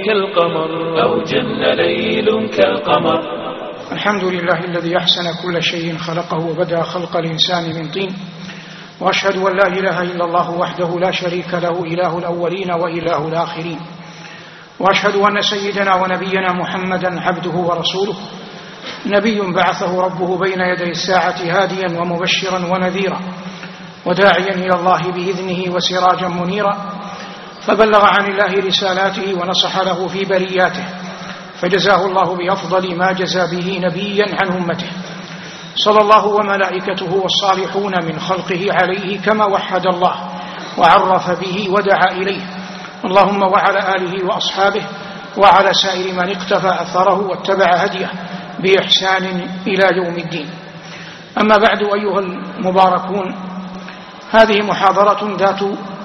كالقمر أو جن ليل كالقمر. الحمد لله الذي أحسن كل شيء خلقه وبدأ خلق الإنسان من طين، وأشهد أن لا إله إلا الله وحده لا شريك له إله الأولين وإله الآخرين، وأشهد أن سيدنا ونبينا محمدا عبده ورسوله، نبي بعثه ربه بين يدي الساعة هاديا ومبشرا ونذيرا وداعيا إلى الله بإذنه وسراجا منيرا، فبلغ عن الله رسالاته ونصح له في برياته، فجزاه الله بأفضل ما جزى به نبيا عن أمته، صلى الله وملائكته والصالحون من خلقه عليه كما وحد الله وعرف به ودعا إليه، اللهم وعلى آله وأصحابه وعلى سائر من اقتفى أثره واتبع هديه بإحسان إلى يوم الدين. أما بعد أيها المباركون، هذه محاضرة ذات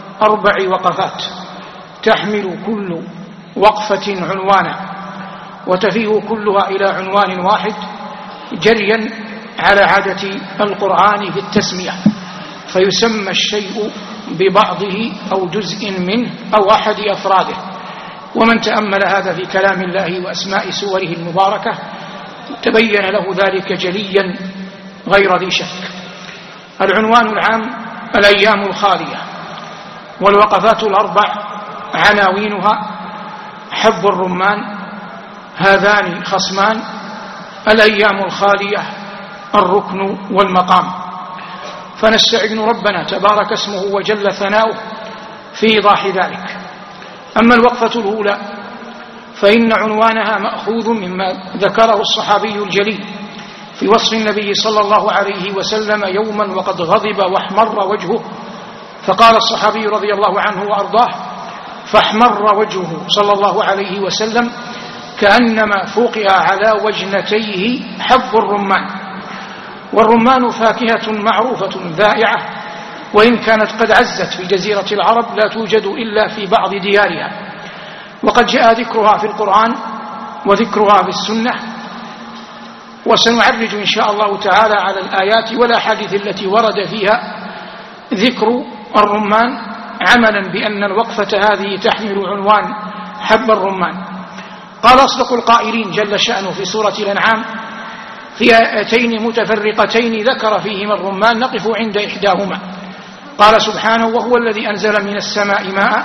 4 وقفات، تحمل كل وقفة عنوانا، وتفيه كلها إلى عنوان واحد جريا على عادة القرآن في التسمية، فيسمى الشيء ببعضه أو جزء منه أو أحد أفراده، ومن تأمل هذا في كلام الله وأسماء سوره المباركة تبين له ذلك جليا غير ذي شك. العنوان العام الأيام الخالية، والوقفات 4 عناوينها: حب الرمان، هذان خصمان، الأيام الخالية، الركن والمقام. فنستعين ربنا تبارك اسمه وجل ثناؤه في إيضاح ذلك. أما الوقفة الأولى فإن عنوانها مأخوذ مما ذكره الصحابي الجليل في وصف النبي صلى الله عليه وسلم يوما وقد غضب واحمر وجهه، فقال الصحابي رضي الله عنه وأرضاه: فاحمر وجهه صلى الله عليه وسلم كأنما فوقع على وجنتيه حب الرمان. والرمان فاكهة معروفة ذائعة، وإن كانت قد عزت في جزيرة العرب لا توجد إلا في بعض ديارها، وقد جاء ذكرها في القرآن وذكرها في السنة، وسنعرج إن شاء الله تعالى على الآيات والأحاديث التي ورد فيها ذكر الرمان، عملا بأن الوقفة هذه تحمل عنوان حب الرمان. قال أصدق القائلين جل شأنه في سورة الأنعام في آيتين متفرقتين ذكر فيهما الرمان، نقف عند إحداهما. قال سبحانه: وهو الذي أنزل من السماء ماء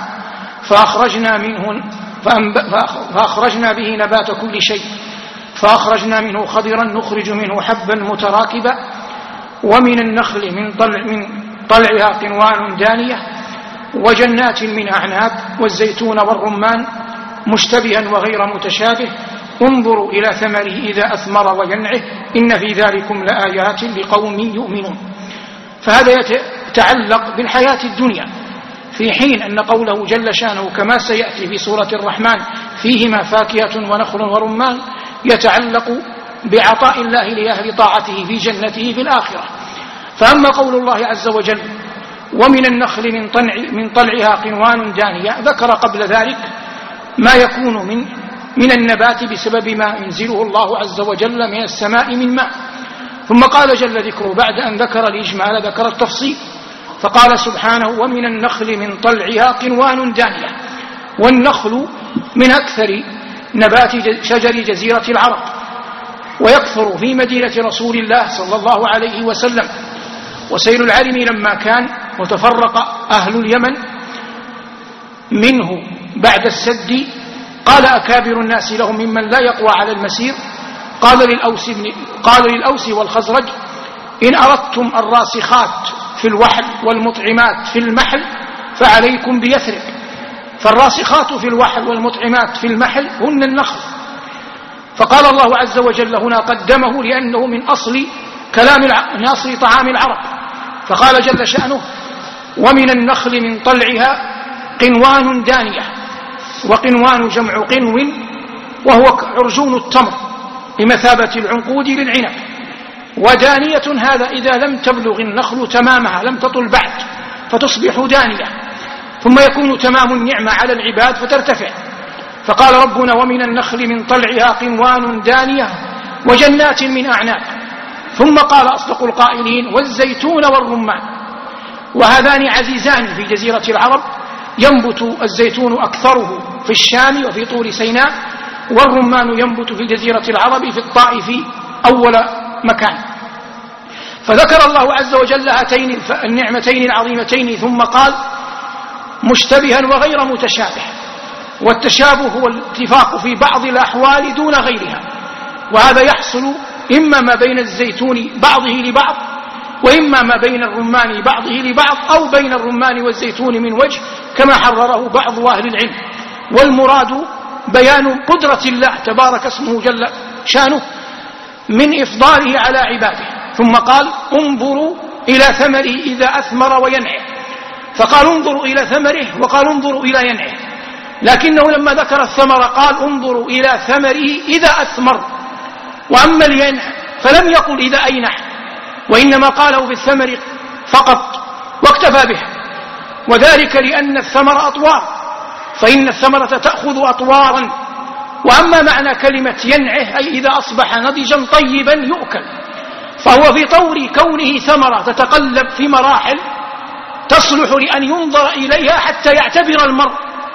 فأخرجنا به نبات كل شيء فأخرجنا منه خضرا نخرج منه حبا متراكبا ومن النخل من طلعها قنوان دانية وجنات من أعناب والزيتون والرمان مشتبها وغير متشابه انظروا إلى ثمره إذا أثمر وينعه إن في ذلكم لآيات لقوم يؤمنون. فهذا يتعلق بالحياة الدنيا، في حين أن قوله جل شانه كما سيأتي في سورة الرحمن فيهما فاكهة ونخل ورمان يتعلق بعطاء الله لأهل طاعته في جنته في الآخرة. فأما قول الله عز وجل: ومن النخل من طلعها قنوان دانية، ذكر قبل ذلك ما يكون من النبات بسبب ما ينزله الله عز وجل من السماء من ماء، ثم قال جل ذكره بعد أن ذكر الإجمال ذكر التفصيل، فقال سبحانه: ومن النخل من طلعها قنوان دانية. والنخل من أكثر نبات شجر جزيرة العرب، ويكثر في مدينة رسول الله صلى الله عليه وسلم. وسيل العلم لما كان وتفرق أهل اليمن منه بعد السد، قال أكابر الناس لهم ممن لا يقوى على المسير، قال للأوس والخزرج: إن أردتم الراسخات في الوحل والمطعمات في المحل فعليكم بيثرب. فالراسخات في الوحل والمطعمات في المحل هن النخل. فقال الله عز وجل هنا قدمه لأنه من أصل طعام العرب، فقال جل شأنه: ومن النخل من طلعها قنوان دانية. وقنوان جمع قنو، وهو عرجون التمر بمثابة العنقود للعنب. ودانية هذا إذا لم تبلغ النخل تمامها، لم تطل بعد فتصبح دانية، ثم يكون تمام النعمة على العباد فترتفع. فقال ربنا: ومن النخل من طلعها قنوان دانية وجنات من أعناب. ثم قال أصدق القائلين: والزيتون والرمان. وهذان عزيزان في جزيرة العرب، ينبت الزيتون أكثره في الشام وفي طور سيناء، والرمان ينبت في الجزيرة العرب في الطائف أول مكان. فذكر الله عز وجل هاتين النعمتين العظيمتين ثم قال مشتبها وغير متشابه. والتشابه هو الاتفاق في بعض الأحوال دون غيرها، وهذا يحصل إما ما بين الزيتون بعضه لبعض، وإما ما بين الرمان بعضه لبعض، أو بين الرمان والزيتون من وجه كما حرره بعض أهل العلم. والمراد بيان قدرة الله تبارك اسمه جل شانه من إفضاله على عباده. ثم قال انظروا إلى ثمره إذا أثمر وينعه، فقال انظروا إلى ثمره وقال انظروا إلى ينعه، لكنه لما ذكر الثمر قال انظروا إلى ثمره إذا أثمر، وأما الينع فلم يقل إذا أينح، وإنما قاله بالثمر فقط واكتفى به، وذلك لأن الثمر أطوار، فإن الثمرة تأخذ أطوارا. وأما معنى كلمة ينعه أي إذا أصبح نضجا طيبا يؤكل، فهو في طور كونه ثمرة تتقلب في مراحل تصلح لأن ينظر إليها حتى يعتبر المرء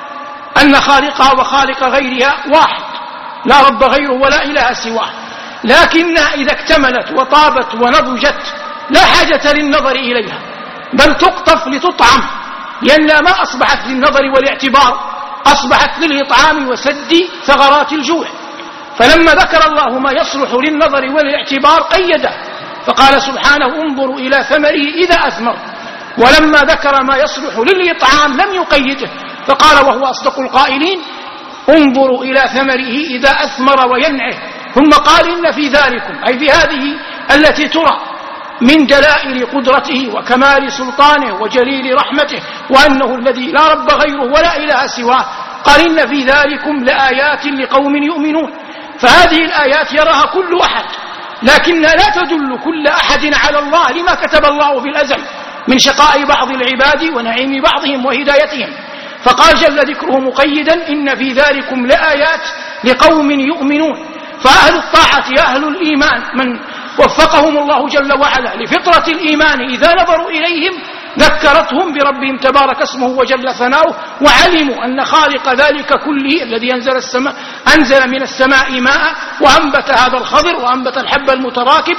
أن خالقها وخالق غيرها واحد، لا رب غيره ولا إله سواه. لكنها إذا اكتملت وطابت ونضجت لا حاجة للنظر إليها، بل تقطف لتطعم، لأنها ما أصبحت للنظر والاعتبار، أصبحت للإطعام وسد ثغرات الجوع. فلما ذكر الله ما يصلح للنظر والاعتبار قيده، فقال سبحانه انظروا إلى ثمره إذا أثمر. ولما ذكر ما يصلح للإطعام لم يقيده، فقال وهو أصدق القائلين انظروا إلى ثمره إذا أثمر وينعه. ثم قال إن في ذلكم أي في هذه التي ترى من دلائل قدرته وكمال سلطانه وجليل رحمته وأنه الذي لا رب غيره ولا إله سواه، قال إن في ذلكم لآيات لقوم يؤمنون. فهذه الآيات يراها كل أحد، لكنها لا تدل كل أحد على الله لما كتب الله في الأزل من شقاء بعض العباد ونعيم بعضهم وهدايتهم. فقال جل ذكره مقيدا إن في ذلكم لآيات لقوم يؤمنون. فأهل الطاعة أهل الإيمان من وفقهم الله جل وعلا لفطرة الإيمان إذا نظروا إليهم ذكرتهم بربهم تبارك اسمه وجل ثناؤه، وعلموا أن خالق ذلك كله الذي أنزل من السماء ماء وأنبت هذا الخضر وأنبت الحب المتراكب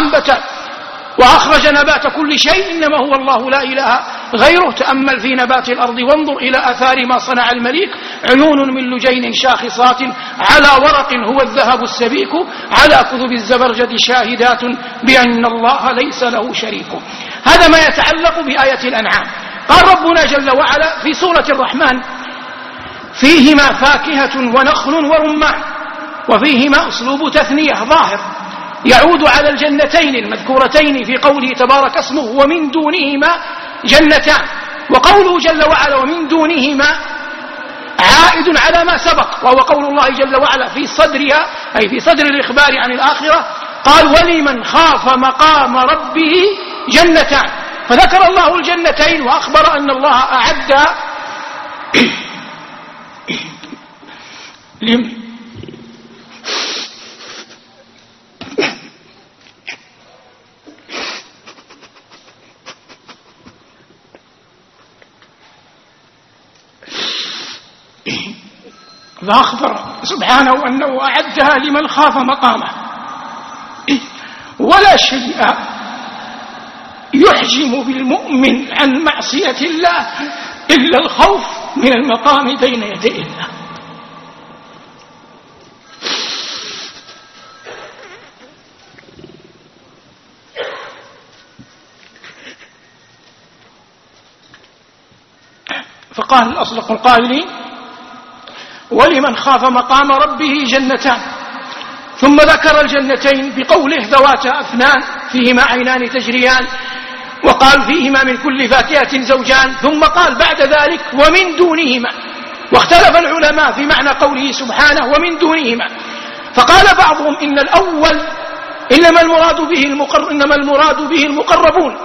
وأخرج نبات كل شيء إنما هو الله لا إله غيره. تأمل في نبات الأرض وانظر إلى آثار ما صنع المليك، عيون من لجين شاخصات على ورق هو الذهب السبيك، على كذب الزبرجد شاهدات بأن الله ليس له شريك. هذا ما يتعلق بآية الأنعام. قال ربنا جل وعلا في سورة الرحمن فيهما فاكهة ونخل ورمان، وفيهما أسلوب تثنية ظاهر يعود على الجنتين المذكورتين في قوله تبارك اسمه ومن دونهما جنتان. وقوله جل وعلا ومن دونهما عائد على ما سبق، وهو قول الله جل وعلا في صدرها أي في صدر الإخبار عن الآخرة، قال ولمن خاف مقام ربه جنتان. فذكر الله الجنتين وأخبر أن الله أعد فأخبر سبحانه أنه أعدها لمن خاف مقامه. ولا شيء يحجم بالمؤمن عن معصية الله إلا الخوف من المقام بين يدي الله. فقال أصدق القائلين ولمن خاف مقام ربه جنتان، ثم ذكر الجنتين بقوله ذواتا أفنان فيهما عينان تجريان، وقال فيهما من كل فاكهة زوجان، ثم قال بعد ذلك ومن دونهما. واختلف العلماء في معنى قوله سبحانه ومن دونهما، فقال بعضهم إن الأول إنما المراد به المقربون،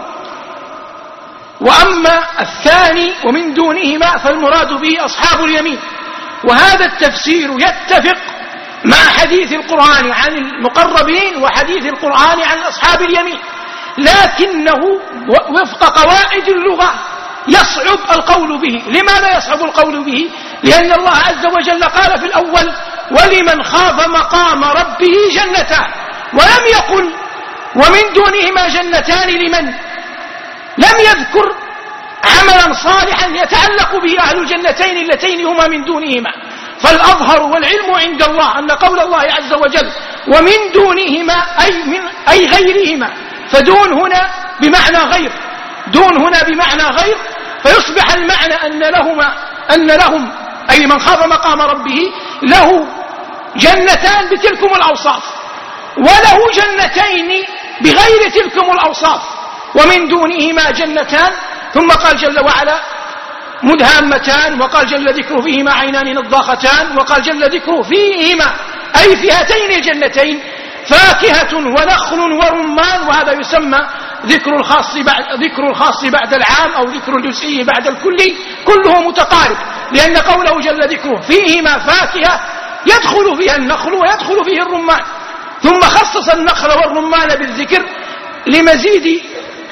وأما الثاني ومن دونهما فالمراد به أصحاب اليمين. وهذا التفسير يتفق مع حديث القرآن عن المقربين وحديث القرآن عن أصحاب اليمين، لكنه وفق قواعد اللغة يصعب القول به. لماذا يصعب القول به؟ لأن الله عز وجل قال في الأول ولمن خاف مقام ربه جنتان، ولم يقل ومن دونهما جنتان لمن، لم يذكر عملا صالحا يتعلق به أهل الجنتين اللتين هما من دونهما. فالأظهر والعلم عند الله أن قول الله عز وجل ومن دونهما أي غيرهما، فدون هنا بمعنى غير، دون هنا بمعنى غير، فيصبح المعنى أن لهم أي من خاف مقام ربه له جنتان بتلكم الأوصاف، وله جنتين بغير تلكم الأوصاف، ومن دونهما جنتان. ثم قال جل وعلا مدهامتان، وقال جل ذكره فيهما عينان نضاختان، وقال جل ذكره فيهما أي في هاتين الجنتين فاكهة ونخل ورمان. وهذا يسمى ذكر الخاص بعد العام أو ذكر الجزئي بعد الكلي، كله متقارب، لأن قوله جل ذكره فيهما فاكهة يدخل فيها النخل ويدخل فيه الرمان، ثم خصص النخل والرمان بالذكر لمزيد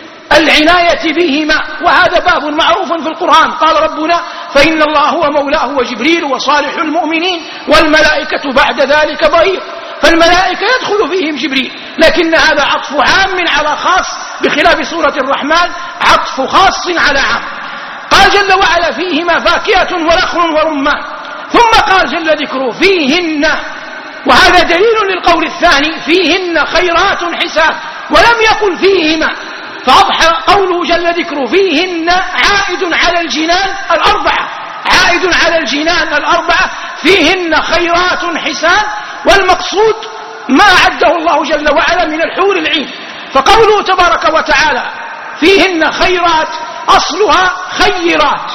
العناية بهما، وهذا باب معروف في القرآن. قال ربنا فإن الله هو مولاه وجبريل وصالح المؤمنين والملائكة بعد ذلك ظهير، فالملائكة يدخل فيهم جبريل، لكن هذا عطف عام على خاص، بخلاف سورة الرحمن عطف خاص على عام. قال جل وعلا فيهما فاكهة ونخل ورمان، ثم قال جل ذكره فيهن، وهذا دليل للقول الثاني فيهن خيرات حسان، ولم يقل فيهما، فأضحى قوله جل ذكره فيهن عائد على الجنان الأربعة، عائد على الجنان الأربعة، فيهن خيرات حسان، والمقصود ما أعده الله جل وعلا من الحور العين. فقوله تبارك وتعالى فيهن خيرات أصلها خيرات،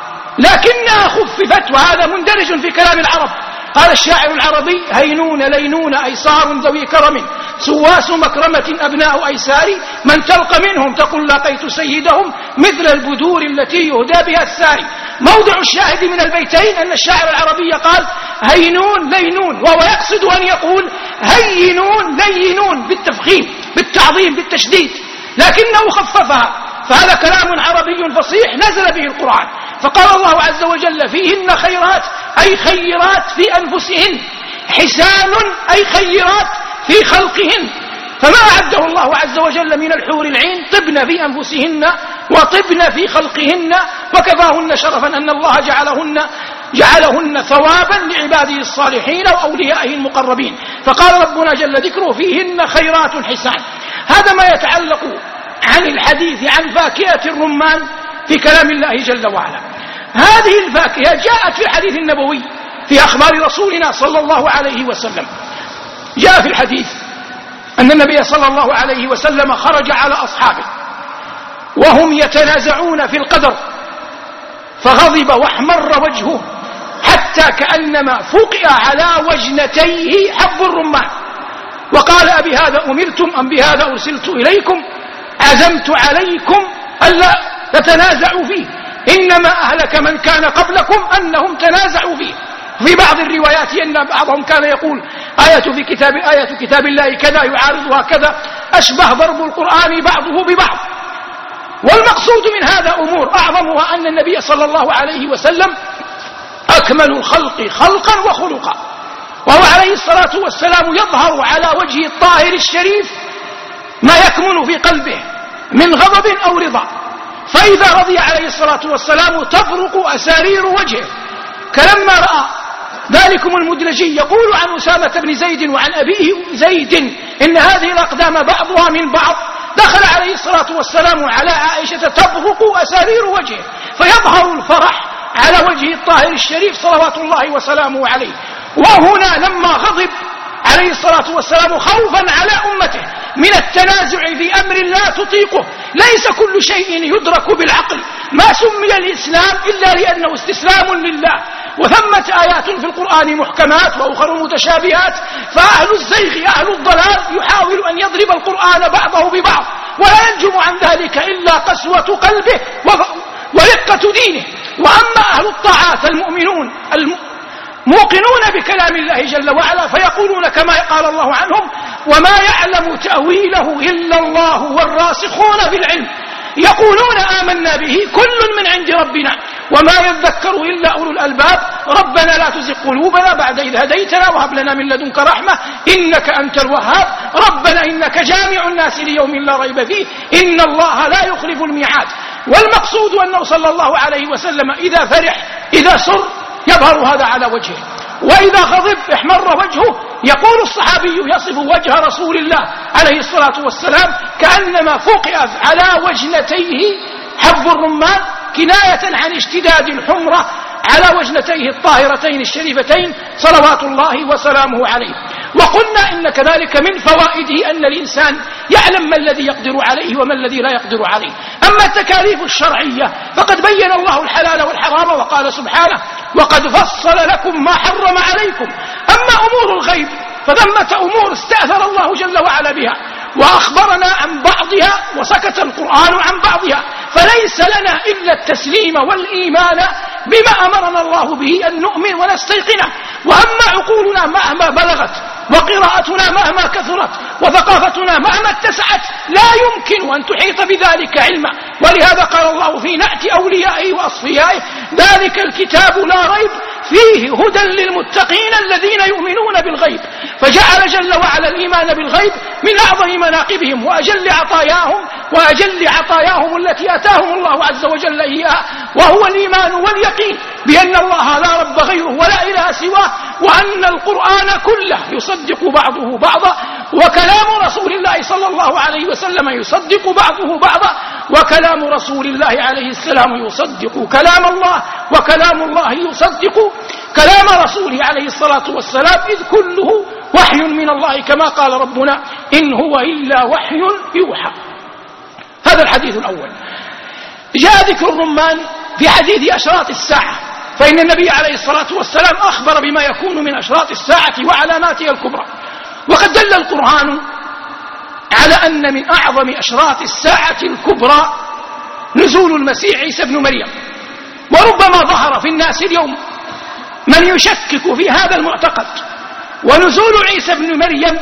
لكنها خففت، وهذا مندرج في كلام العرب. قال الشاعر العربي هينون لينون أيسار ذوي كرم سواس مكرمة أبناء أيسار، من تلقى منهم تقول لقيت سيدهم مثل البذور التي يهدى بها الساري. موضع الشاهد من البيتين أن الشاعر العربي قال هينون لينون، وهو يقصد أن يقول هينون لينون بالتفخيم بالتعظيم بالتشديد، لكنه خففها، فهذا كلام عربي فصيح نزل به القرآن. فقال الله عز وجل فيهن خيرات أي خيرات في أنفسهن، حسان أي خيرات في خلقهن، فما أعده الله عز وجل من الحور العين طبن في أنفسهن وطبن في خلقهن، وكفاهن شرفا أن الله جعلهن ثوابا لعباده الصالحين وأوليائه المقربين. فقال ربنا جل ذكره فيهن خيرات حسان. هذا ما يتعلق عن الحديث عن فاكهة الرمان في كلام الله جل وعلا. هذه الفاكهة جاءت في الحديث النبوي في أخبار رسولنا صلى الله عليه وسلم. جاء في الحديث أن النبي صلى الله عليه وسلم خرج على أصحابه وهم يتنازعون في القدر، فغضب واحمر وجهه حتى كأنما فقع على وجنتيه حب الرمان، وقال أبهذا أمرتم أم بهذا أرسلت إليكم؟ عزمت عليكم ألا تتنازعوا فيه، إنما أهلك من كان قبلكم أنهم تنازعوا فيه. في بعض الروايات أن بعضهم كان يقول آية كتاب الله كذا يعارضها كذا، أشبه ضرب القرآن بعضه ببعض. والمقصود من هذا أمور أعظمها أن النبي صلى الله عليه وسلم أكمل الخلق خلقا وخلقا، وهو عليه الصلاة والسلام يظهر على وجه الطاهر الشريف ما يكمن في قلبه من غضب أو رضا، فإذا رضي عليه الصلاة والسلام تبرق أسارير وجهه، كلما رأى ذلكم المدلجي يقول عن أسامة بن زيد وعن أبيه زيد إن هذه الأقدام بعضها من بعض، دخل عليه الصلاة والسلام على عائشة تبرق أسارير وجهه، فيظهر الفرح على وجه الطاهر الشريف صلوات الله وسلامه عليه. وهنا لما غضب عليه الصلاة والسلام خوفا على أمته من التنازع في أمر لا تطيقه، ليس كل شيء يدرك بالعقل، ما سمي الإسلام إلا لأنه استسلام لله، وثمة آيات في القرآن محكمات وأخر متشابهات، فأهل الزيغ أهل الضلال يحاول أن يضرب القرآن بعضه ببعض، ولا ينجم عن ذلك إلا قسوة قلبه ورقة دينه. وأما أهل الطاعات المؤمنون موقنون بكلام الله جل وعلا فيقولون كما قال الله عنهم وما يعلم تأويله إلا الله والراسخون في العلم يقولون آمنا به كل من عند ربنا وما يذكر إلا أولو الألباب ربنا لا تزغ قلوبنا بعد إذ هديتنا وهب لنا من لدنك رحمة إنك أنت الوهاب ربنا إنك جامع الناس ليوم لا ريب فيه إن الله لا يخلف الميعاد. والمقصود أنه صلى الله عليه وسلم إذا فرح إذا سر يظهر هذا على وجهه، وإذا غضب احمر وجهه. يقول الصحابي يصف وجه رسول الله عليه الصلاة والسلام كأنما فقئ على وجنتيه حب الرمان كناية عن اشتداد الحمرة على وجنتيه الطاهرتين الشريفتين صلوات الله وسلامه عليه. وقلنا إن كذلك من فوائده أن الإنسان يعلم ما الذي يقدر عليه وما الذي لا يقدر عليه. أما التكاليف الشرعية فقد بين الله الحلال والحرام وقال سبحانه وقد فصل لكم ما حرم عليكم. أما أمور الغيب فثمة أمور استأثر الله جل وعلا بها وأخبرنا عن بعضها وسكت القرآن عن بعضها، فليس لنا إلا التسليم والإيمان بما أمرنا الله به أن نؤمن ونستيقنه. وأما عقولنا مهما بلغت وقراءتنا مهما كثرت وثقافتنا مهما اتسعت لا يمكن أن تحيط بذلك علما. ولهذا قال الله في نعت أوليائه وأصفيائه ذلك الكتاب لا ريب فيه هدى للمتقين الذين يؤمنون بالغيب. فجعل جل وعلا الإيمان بالغيب من أعظم مناقبهم وأجل عطاياهم التي أتاهم الله عز وجل إياها، وهو الإيمان واليقين بأن الله لا رب غيره ولا إله سواه، وأن القرآن كله يصدق بعضه بعضا، وكلام رسول الله صلى الله عليه وسلم يصدق بعضه بعضا، وكلام رسول الله عليه السلام يصدق كلام الله، وكلام الله يصدق كلام رسوله عليه الصلاة والسلام، إذ كله وحي من الله كما قال ربنا إن هو إلا وحي يوحى. هذا الحديث الأول. جاء ذكر الرمان في حديث أشراط الساعة، فإن النبي عليه الصلاة والسلام أخبر بما يكون من أشراط الساعة وعلاماتها الكبرى. وقد دل القرآن على أن من أعظم أشراط الساعة الكبرى نزول المسيح عيسى بن مريم. وربما ظهر في الناس اليوم من يشكك في هذا المعتقد. ونزول عيسى بن مريم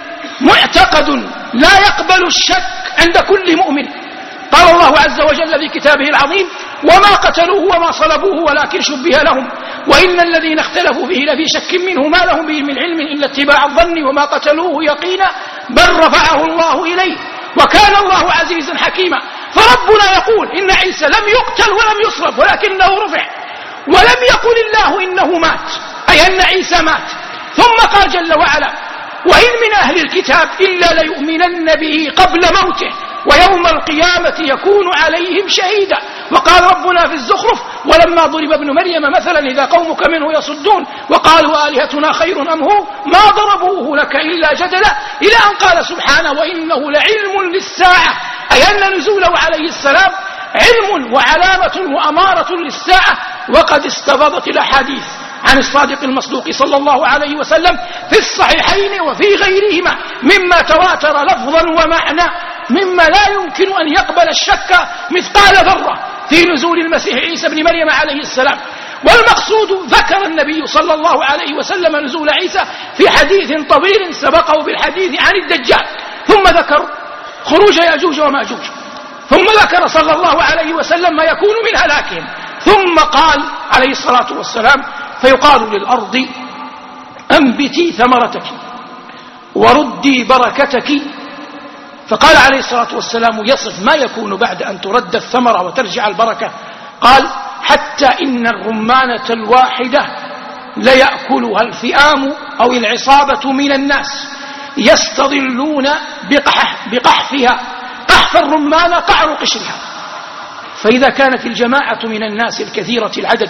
معتقد لا يقبل الشك عند كل مؤمن. قال الله عز وجل في كتابه العظيم وما قتلوه وما صلبوه ولكن شبه لهم وإن الذين اختلفوا فيه لفي شك منه ما لهم به من علم إلا اتباع الظن وما قتلوه يقينا بل رفعه الله إليه وكان الله عزيزا حكيما. فربنا يقول إن عيسى لم يقتل ولم يصلب ولكنه رفع، ولم يقل الله إنه مات أي أن عيسى مات. ثم قال جل وعلا وإن من أهل الكتاب إلا ليؤمنن به قبل موته ويوم القيامة يكون عليهم شهيدا. وقال ربنا في الزخرف ولما ضرب ابن مريم مثلا إذا قومك منه يصدون وقالوا آلهتنا خير أم هو ما ضربوه لك إلا جدلا، إلى أن قال سبحانه وإنه لعلم للساعة أي أن نزوله عليه السلام علم وعلامة وأمارة للساعة. وقد استفاضت الأحاديث عن الصادق المصدوق صلى الله عليه وسلم في الصحيحين وفي غيرهما مما تواتر لفظا ومعنى مما لا يمكن أن يقبل الشك مثقال ذرة في نزول المسيح عيسى بن مريم عليه السلام. والمقصود ذكر النبي صلى الله عليه وسلم نزول عيسى في حديث طويل سبقه بالحديث عن الدجال، ثم ذكر خروج يأجوج ومأجوج، ثم ذكر صلى الله عليه وسلم ما يكون من هلاكهم، ثم قال عليه الصلاة والسلام فيقال للأرض أنبتي ثمرتك وردي بركتك. فقال عليه الصلاة والسلام يصف ما يكون بعد أن ترد الثمرة وترجع البركة، قال حتى إن الرمانة الواحدة ليأكلها الفئام أو العصابة من الناس يستظلون بقحفها. قحف الرمانة قعر قشرها. فإذا كانت الجماعة من الناس الكثيرة العدد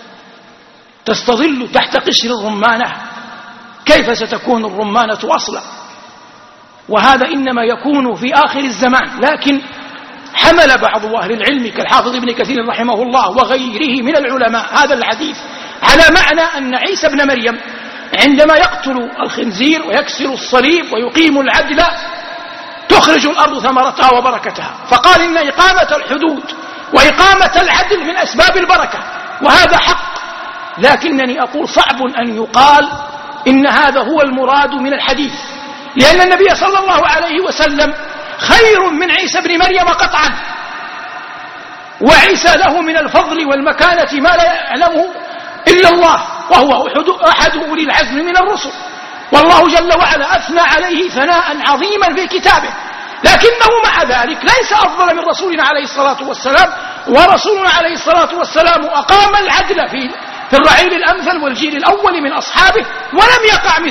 تستظل تحت قشر الرمانة كيف ستكون الرمانة أصلا؟ وهذا إنما يكون في آخر الزمان. لكن حمل بعض أهل العلم كالحافظ ابن كثير رحمه الله وغيره من العلماء هذا الحديث على معنى أن عيسى بن مريم عندما يقتل الخنزير ويكسر الصليب ويقيم العدل تخرج الأرض ثمرتها وبركتها. فقال إن إقامة الحدود وإقامة العدل من أسباب البركة، وهذا حق. لكنني أقول صعب أن يقال إن هذا هو المراد من الحديث، لأن النبي صلى الله عليه وسلم خير من عيسى بن مريم قطعا، وعيسى له من الفضل والمكانة ما لا يعلمه إلا الله، وهو أحد أولي العزم من الرسل، والله جل وعلا أثنى عليه ثناء عظيما في كتابه، لكنه مع ذلك ليس أفضل من رسولنا عليه الصلاة والسلام. ورسولنا عليه الصلاة والسلام أقام العدل في الرعيل الأمثل والجيل الأول من أصحابه، ولم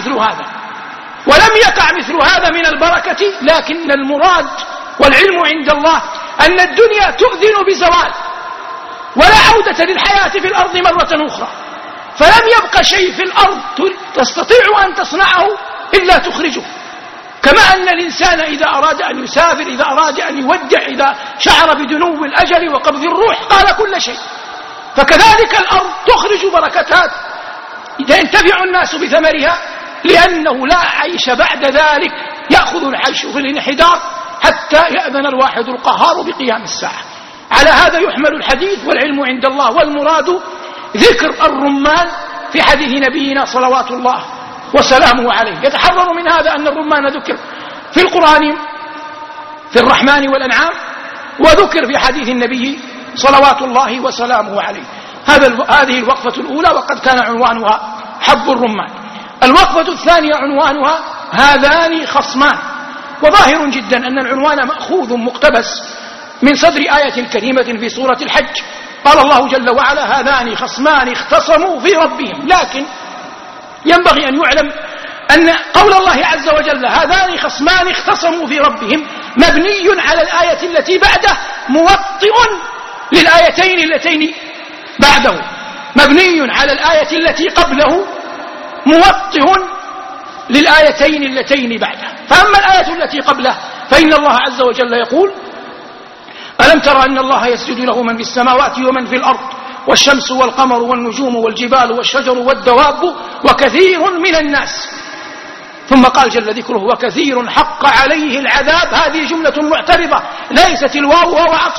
يقع مثل هذا من البركة. لكن المراد والعلم عند الله أن الدنيا تؤذن بزوال، ولا عودة للحياة في الأرض مرة أخرى، فلم يبق شيء في الأرض تستطيع أن تصنعه إلا تخرجه. كما أن الإنسان إذا أراد أن يسافر، إذا أراد أن يودع، إذا شعر بدنو الأجل وقبض الروح قال كل شيء، فكذلك الأرض تخرج بركتات ينتفع الناس بثمرها، لأنه لا عيش بعد ذلك، يأخذ العيش في الانحدار حتى يأذن الواحد القهار بقيام الساعة. على هذا يحمل الحديث والعلم عند الله، والمراد ذكر الرمان في حديث نبينا صلوات الله وسلامه عليه. يتحرر من هذا أن الرمان ذكر في القرآن في الرحمن والأنعام، وذكر في حديث النبي صلوات الله وسلامه عليه. هذه الوقفة الأولى، وقد كان عنوانها حب الرمان. الوقفة الثانية عنوانها هذان خصمان، وظاهر جدا أن العنوان مأخوذ مقتبس من صدر آية كريمة في سورة الحج. قال الله جل وعلا هذان خصمان اختصموا في ربهم، لكن ينبغي أن يعلم أن قول الله عز وجل هذان خصمان اختصموا في ربهم مبني على الآية التي بعده، موطئ للآيتين اللتين بعده، مبني على الآية التي قبله، موطئ للآيتين اللتين بعده. فأما الآية التي قبله فإن الله عز وجل يقول ألم ترى أن الله يسجد له من في السماوات ومن في الأرض والشمس والقمر والنجوم والجبال والشجر والدواب وكثير من الناس. ثم قال جل ذكره وكثير حق عليه العذاب. هذه جملة معترضة ليست الواو وهو عطف،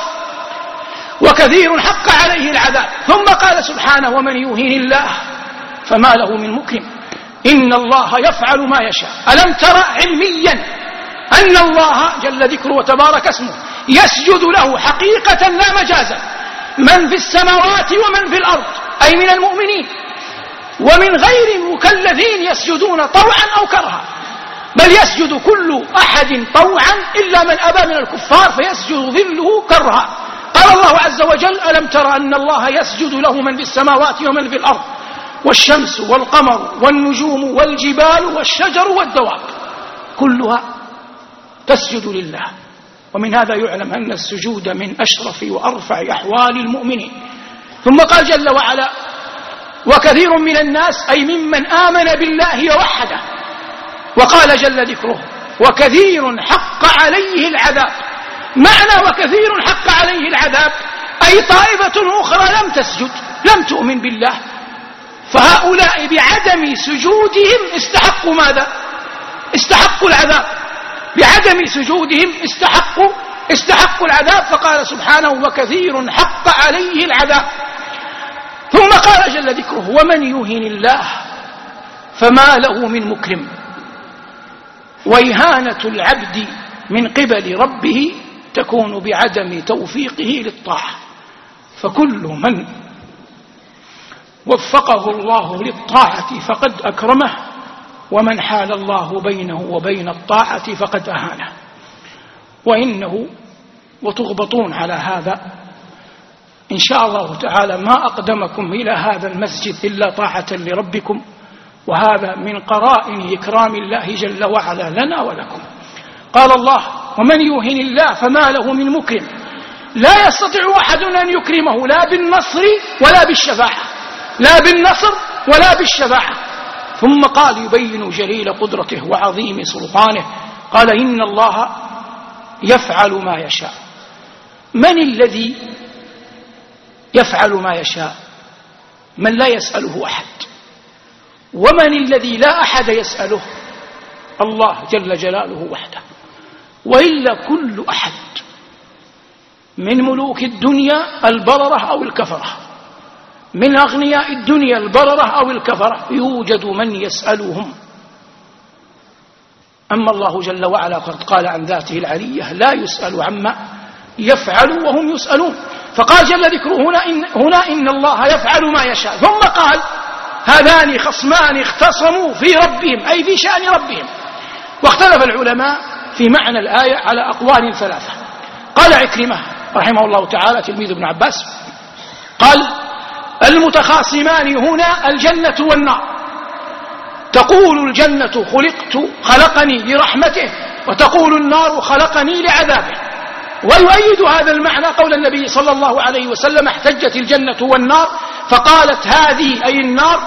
وكثير حق عليه العذاب. ثم قال سبحانه ومن يهن الله فما له من مكرم إن الله يفعل ما يشاء. ألم ترى علميا أن الله جل ذكره وتبارك اسمه يسجد له حقيقة لا مجازا من في السماوات ومن في الأرض، أي من المؤمنين ومن غير المكلفين يسجدون طوعا أو كرها، بل يسجد كل أحد طوعا إلا من أبى من الكفار فيسجد ظله كرها. قال الله عز وجل ألم ترى أن الله يسجد له من في السماوات ومن في الأرض والشمس والقمر والنجوم والجبال والشجر والدواب كلها تسجد لله. ومن هذا يعلم أن السجود من أشرف وأرفع أحوال المؤمنين. ثم قال جل وعلا وكثير من الناس أي ممن آمن بالله ووحده. وقال جل ذكره وكثير حق عليه العذاب. معنى وكثير حق عليه العذاب أي طائفة أخرى لم تسجد، لم تؤمن بالله، فهؤلاء بعدم سجودهم استحقوا ماذا؟ استحقوا العذاب. بعدم سجودهم استحقوا العذاب. فقال سبحانه وكثير حق عليه العذاب. ثم قال جل ذكره ومن يهن الله فما له من مكرم. وإهانة العبد من قبل ربه تكون بعدم توفيقه للطاعة، فكل من وفقه الله للطاعة فقد أكرمه، ومن حال الله بينه وبين الطاعة فقد أهانه. وإنه وتغبطون على هذا إن شاء الله تعالى ما أقدمكم إلى هذا المسجد إلا طاعة لربكم، وهذا من قرائن إكرام الله جل وعلا لنا ولكم. قال الله ومن يهن الله فما له من مكرم. لا يستطيع أحد أن يكرمه لا بالنصر ولا بالشفاعة، لا بالنصر ولا بالشفاعة. ثم قال يبين جليل قدرته وعظيم سلطانه قال إن الله يفعل ما يشاء. من الذي يفعل ما يشاء؟ من لا يسأله أحد. ومن الذي لا أحد يسأله؟ الله جل جلاله وحده. وإلا كل أحد من ملوك الدنيا البررة أو الكفرة، من أغنياء الدنيا البررة أو الكفرة، يوجد من يسألهم. أما الله جل وعلا قد قال عن ذاته العلية لا يسأل عما يفعل وهم يسألون. فقال جل ذكره هنا إن الله يفعل ما يشاء. ثم قال هذان خصمان اختصموا في ربهم، أي في شأن ربهم. واختلف العلماء في معنى الآية على أقوال ثلاثة. قال عكرمة رحمه الله تعالى تلميذ ابن عباس، قال المتخاصمان هنا الجنة والنار، تقول الجنة خلقني لرحمته، وتقول النار خلقني لعذابه. ويؤيد هذا المعنى قول النبي صلى الله عليه وسلم احتجت الجنة والنار فقالت هذه أي النار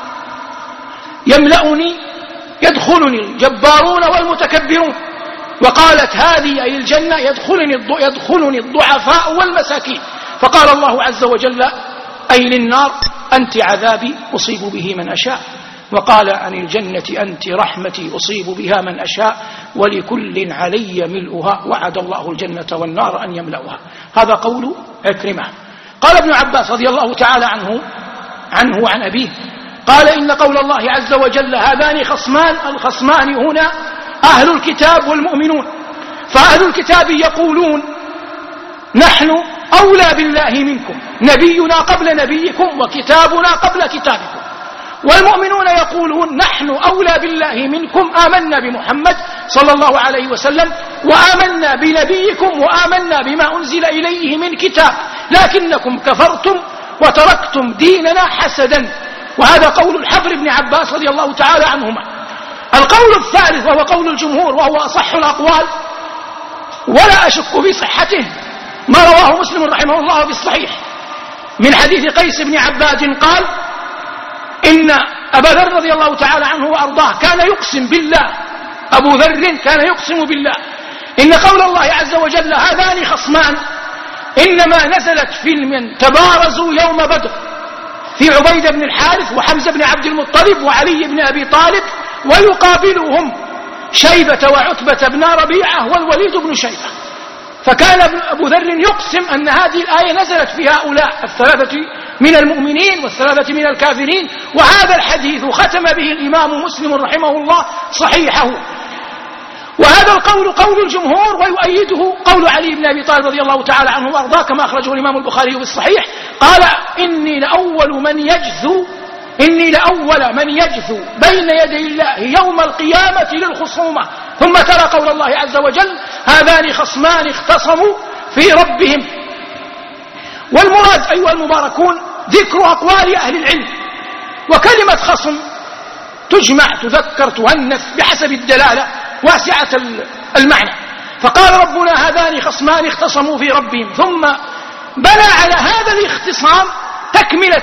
يدخلني الجبارون والمتكبرون، وقالت هذه أي الجنة يدخلني الضعفاء والمساكين. فقال الله عز وجل أي للنار أنت عذابي أصيب به من أشاء، وقال عن الجنة أنت رحمتي أصيب بها من أشاء، ولكل علي ملؤها، وعد الله الجنة والنار أن يملؤها. هذا قول عكرمة. قال ابن عباس رضي الله تعالى عنه وعن أبيه، قال إن قول الله عز وجل هذان الخصمان هنا أهل الكتاب والمؤمنون، فأهل الكتاب يقولون نحن أولى بالله منكم، نبينا قبل نبيكم وكتابنا قبل كتابكم. والمؤمنون يقولون نحن أولى بالله منكم، آمنا بمحمد صلى الله عليه وسلم وآمنا بنبيكم وآمنا بما أنزل إليه من كتاب، لكنكم كفرتم وتركتم ديننا حسدا. وهذا قول الحبر بن عباس رضي الله تعالى عنهما. القول الثالث وهو قول الجمهور وهو أصح الأقوال ولا أشك في صحته، ما رواه مسلم رحمه الله في الصحيح من حديث قيس بن عباد قال إن أبا ذر رضي الله تعالى عنه وأرضاه كان يقسم بالله، أبو ذر كان يقسم بالله إن قول الله عز وجل هذان خصمان إنما نزلت في من تبارزوا يوم بدر في عبيد بن الحارث وحمزة بن عبد المطلب وعلي بن أبي طالب، ويقابلهم شيبة وعتبة بن ربيعة والوليد بن شيبة. فكان أبو ذر يقسم أن هذه الآية نزلت في هؤلاء الثلاثة من المؤمنين والثلاثة من الكافرين. وهذا الحديث ختم به الإمام مسلم رحمه الله صحيحه. وهذا القول قول الجمهور، ويؤيده قول علي بن أبي طالب رضي الله تعالى عنه وأرضاه كما أخرجه الإمام البخاري في الصحيح، قال إني لأول من يجثو بين يدي الله يوم القيامة للخصومة. ثم ترى قول الله عز وجل هذان خصمان اختصموا في ربهم. والمراد أيها المباركون ذكر أقوال أهل العلم، وكلمة خصم تجمع تذكر تؤنث بحسب الدلالة واسعة المعنى. فقال ربنا هذان خصمان اختصموا في ربهم، ثم بنى على هذا الاختصام تكملة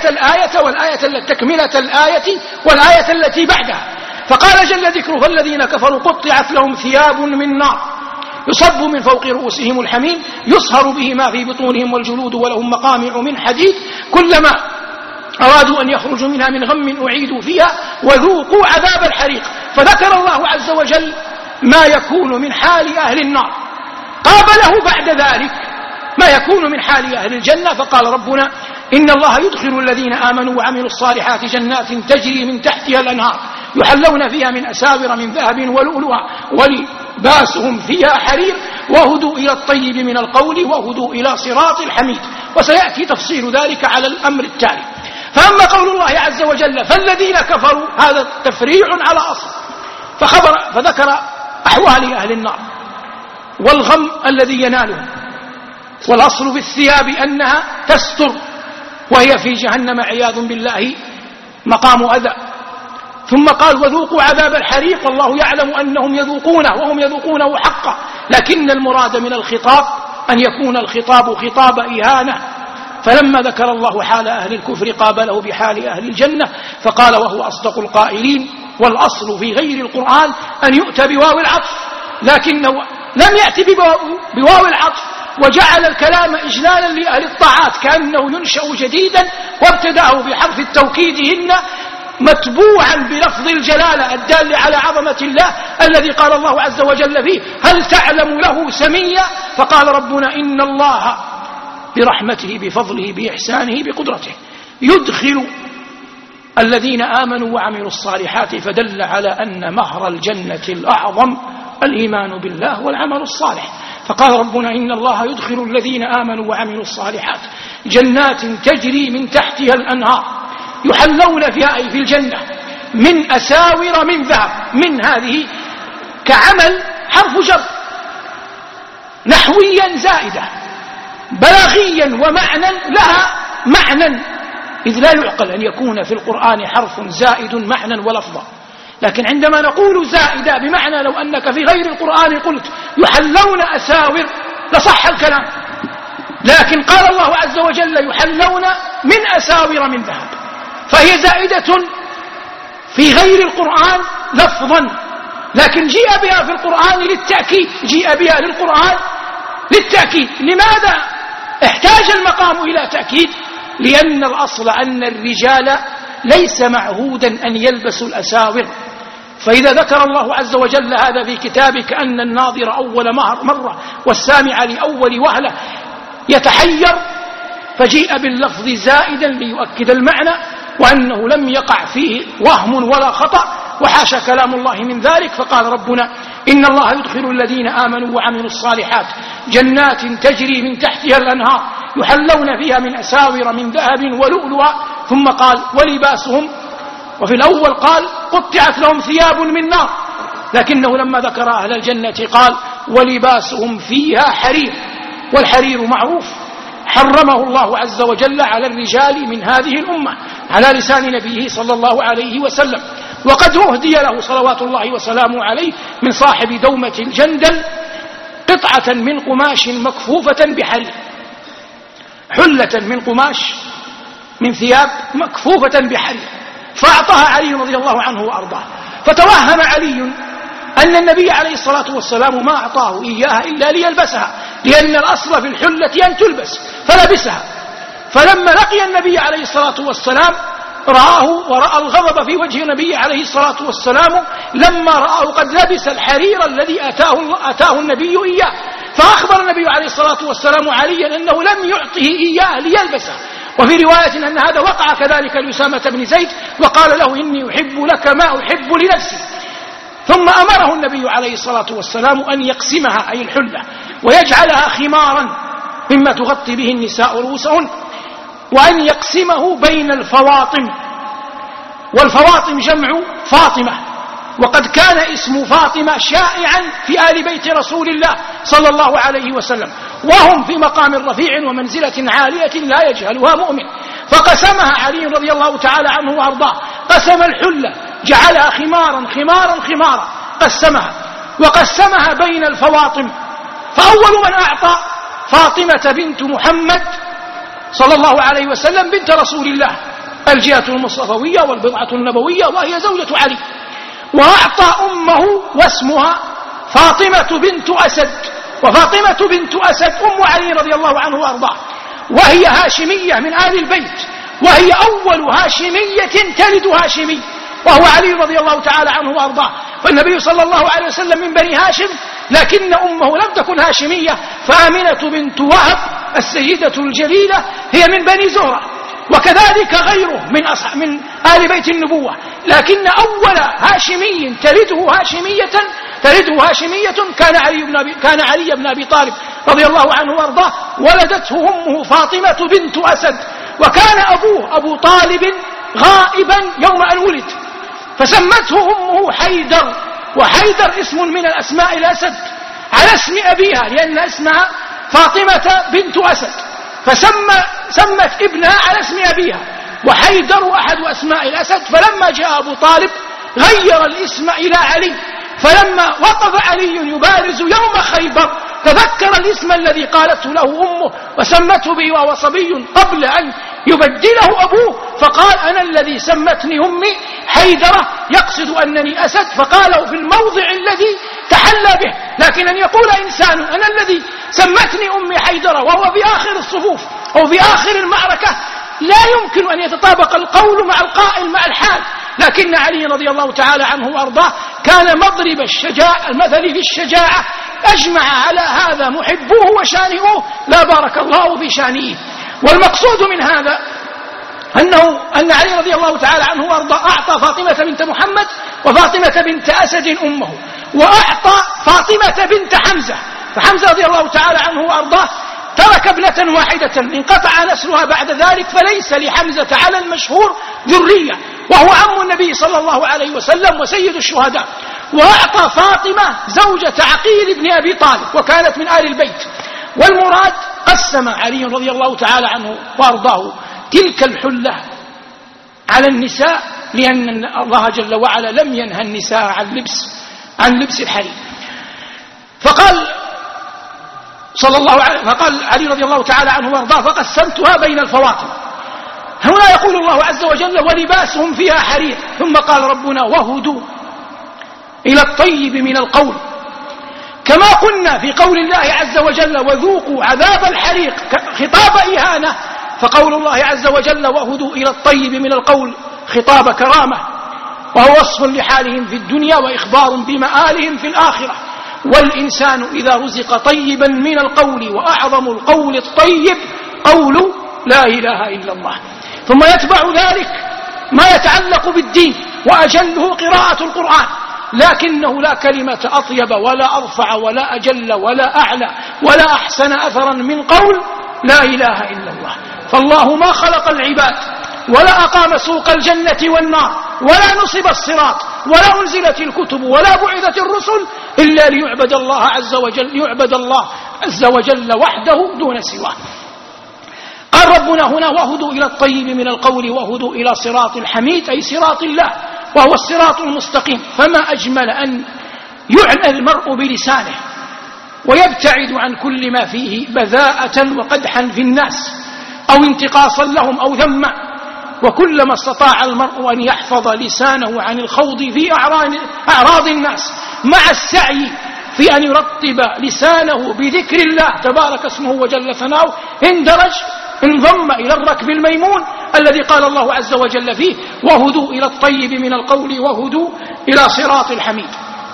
الآية والآية التي بعدها. فقال جل ذكره فالذين كفروا قطعت لهم ثياب من نار يصب من فوق رؤوسهم الحميم يصهر به ما في بطونهم والجلود ولهم مقامع من حديد كلما أرادوا أن يخرجوا منها من غم أعيدوا فيها وذوقوا عذاب الحريق. فذكر الله عز وجل ما يكون من حال أهل النار، قابله بعد ذلك ما يكون من حال أهل الجنة. فقال ربنا إن الله يدخل الذين آمنوا وعملوا الصالحات جنات تجري من تحتها الأنهار يحلون فيها من أساور من ذهب ولؤلؤا ولباسهم فيها حرير وهدوا إلى الطيب من القول وهدوا إلى صراط الحميد. وسيأتي تفصيل ذلك على الأمر التالي. فأما قول الله عز وجل فالذين كفروا، هذا تفريع على أصل، فذكر أحوال أهل النار والغم الذي ينالهم. والأصل في الثياب أنها تستر، وهي في جهنم عياذ بالله مقام أذى. ثم قال وذوقوا عذاب الحريق، والله يعلم أنهم يذوقونه وهم يذوقونه حقا، لكن المراد من الخطاب أن يكون الخطاب خطاب إهانة. فلما ذكر الله حال أهل الكفر قابله بحال أهل الجنة فقال وهو أصدق القائلين. والأصل في غير القرآن أن يؤتى بواو العطف، لكنه لم يأتي بواو العطف وجعل الكلام إجلالا لأهل الطاعات كأنه ينشأ جديدا، وابتدأه بحرف التوكيد هن متبوعا بلفظ الجلالة الدال على عظمة الله الذي قال الله عز وجل فيه هل تعلم له سميا. فقال ربنا إن الله برحمته بفضله بإحسانه بقدرته يدخل الذين آمنوا وعملوا الصالحات، فدل على أن مهر الجنة الأعظم الإيمان بالله والعمل الصالح. فقال ربنا إن الله يدخل الذين آمنوا وعملوا الصالحات جنات تجري من تحتها الأنهار يحلون فيها أي في الجنة من أساور من ذهب. من هذه كعمل حرف جر نحويا زائدة بلاغيا ومعنى لها معنى، إذ لا يعقل أن يكون في القرآن حرف زائد معنى ولفظا. لكن عندما نقول زائدة بمعنى لو أنك في غير القرآن قلت يحلون أساور لصح الكلام، لكن قال الله عز وجل يحلون من أساور من ذهب، فهي زائدة في غير القرآن لفظا، لكن جيء بها في القرآن للتأكيد، جيء بها للقرآن للتأكيد. لماذا احتاج المقام إلى تأكيد؟ لأن الأصل أن الرجال ليس معهودا أن يلبسوا الأساور، فإذا ذكر الله عز وجل هذا في كتابه كأن الناظر أول مرة والسامع لأول وهلة يتحير، فجيء باللفظ زائدا ليؤكد المعنى وأنه لم يقع فيه وهم ولا خطأ، وحاشا كلام الله من ذلك. فقال ربنا إن الله يدخل الذين آمنوا وعملوا الصالحات جنات تجري من تحتها الأنهار يحلون فيها من أساور من ذهب ولؤلؤا، ثم قال ولباسهم، وفي الأول قال قطعت لهم ثياب من نار، لكنه لما ذكر أهل الجنة قال ولباسهم فيها حرير، والحرير معروف حرمه الله عز وجل على الرجال من هذه الأمة على لسان نبيه صلى الله عليه وسلم، وقد أهدي له صلوات الله وسلامه عليه من صاحب دومة الجندل قطعة من قماش مكفوفة بحرير، حلة من قماش من ثياب مكفوفة بحرير، فأعطاها علي رضي الله عنه وأرضاه. فتوهم علي أن النبي عليه الصلاة والسلام ما أعطاه إياها إلا ليلبسها، لأن الأصل في الحلة أن تلبس، فلبسها. فلما لقي النبي عليه الصلاة والسلام رآه ورأى الغضب في وجه النبي عليه الصلاة والسلام لما رآه قد لبس الحرير الذي أتاه النبي إياه، فأخبر النبي عليه الصلاة والسلام عليا أنه لم يعطه إياه ليلبسه. وفي رواية أن هذا وقع كذلك لأسامة بن زيد، وقال له إني أحب لك ما أحب لنفسي. ثم أمره النبي عليه الصلاة والسلام أن يقسمها أي الحلة ويجعلها خمارا مما تغطي به النساء رؤوسهن، وأن يقسمه بين الفواطم، والفواطم جمع فاطمة، وقد كان اسم فاطمة شائعا في آل بيت رسول الله صلى الله عليه وسلم، وهم في مقام رفيع ومنزلة عالية لا يجهلها مؤمن. فقسمها علي رضي الله تعالى عنه وأرضاه، قسم الحلة جعلها خمارا خمارا خمارا، قسمها وقسمها بين الفواطم. فأول من أعطى فاطمة بنت محمد صلى الله عليه وسلم بنت رسول الله، الجهة المصطفوية والبضعة النبوية، وهي زوجة علي، وأعطى أمه واسمها فاطمة بنت أسد، وفاطمة بنت أسد أم علي رضي الله عنه وأرضاه، وهي هاشمية من آل البيت، وهي أول هاشمية تلد هاشمي، وهو علي رضي الله تعالى عنه وأرضاه. فالنبي صلى الله عليه وسلم من بني هاشم، لكن أمه لم تكن هاشمية، فآمنة بنت وهب السيدة الجليلة هي من بني زهرة، وكذلك غيره من آل بيت النبوة. لكن أول هاشمي تلده هاشمية كان علي بن أبي طالب رضي الله عنه وارضاه، ولدته أمه فاطمة بنت أسد، وكان أبوه أبو طالب غائبا يوم أن ولد، فسمته أمه حيدر، وحيدر اسم من الأسماء الأسد على اسم أبيها، لأن اسمها فاطمة بنت أسد، فسمت ابنها على اسم أبيها، وحيدر أحد أسماء الأسد. فلما جاء أبو طالب غير الاسم إلى علي، فلما وقف علي يبارز يوم خيبر تذكر الاسم الذي قالته له أمه وسمته به وهو صبي قبل أن يبدله أبوه، فقال أنا الذي سمتني أمي حيدرة، يقصد أنني أسد، فقاله في الموضع الذي تحلى به. لكن أن يقول إنسان أنا الذي سمتني أمي حيدرة وهو في آخر الصفوف أو في آخر المعركة، لا يمكن أن يتطابق القول مع القائل مع الحال. لكن علي رضي الله تعالى عنه وأرضاه كان مضرب المثل في الشجاعة، أجمع على هذا محبوه وشانئوه، لا بارك الله في شانئه. والمقصود من هذا أن علي رضي الله تعالى عنه وأرضاه أعطى فاطمة بنت محمد وفاطمة بنت أسد أمه، وأعطى فاطمة بنت حمزة، فحمزة رضي الله تعالى عنه وأرضاه ترك ابنة واحدة انقطع نسلها بعد ذلك، فليس لحمزة على المشهور ذرية، وهو عم النبي صلى الله عليه وسلم وسيد الشهداء. وأعطى فاطمة زوجة عقيل بن أبي طالب وكانت من آل البيت. والمراد قسم علي رضي الله تعالى عنه وأرضاه تلك الحلة على النساء، لأن الله جل وعلا لم ينهى النساء عن لبس الحرير. فقال علي رضي الله تعالى عنه وارضاه فقسمتها بين الفواطم. هنا يقول الله عز وجل ولباسهم فيها حرير، ثم قال ربنا وهدوا إلى الطيب من القول، كما قلنا في قول الله عز وجل وذوقوا عذاب الحريق خطاب إهانة، فقول الله عز وجل وهدوا إلى الطيب من القول خطاب كرامة، وهو وصف لحالهم في الدنيا وإخبار بمآلهم في الآخرة. والإنسان إذا رزق طيبا من القول، وأعظم القول الطيب قول لا إله إلا الله، ثم يتبع ذلك ما يتعلق بالدين وأجله قراءة القرآن، لكنه لا كلمة أطيب ولا أرفع ولا أجل ولا أعلى ولا أحسن أثرا من قول لا إله إلا الله. فالله ما خلق العباد ولا أقام سوق الجنة والنار ولا نصب الصراط ولا أنزلت الكتب ولا بعثت الرسل إلا ليعبد الله عز وجل وحده دون سواه. قال ربنا هنا وهدوا إلى الطيب من القول وهدوا إلى صراط الحميد، أي صراط الله وهو الصراط المستقيم. فما أجمل أن يعنى المرء بلسانه ويبتعد عن كل ما فيه بذاءة وقدحا في الناس أو انتقاصا لهم أو ذما، وكلما استطاع المرء أن يحفظ لسانه عن الخوض في أعراض الناس مع السعي في أن يرطب لسانه بذكر الله تبارك اسمه وجل ثناؤه، انضم إلى الركب الميمون الذي قال الله عز وجل فيه وهدوا إلى الطيب من القول وهدوا إلى صراط الحميد.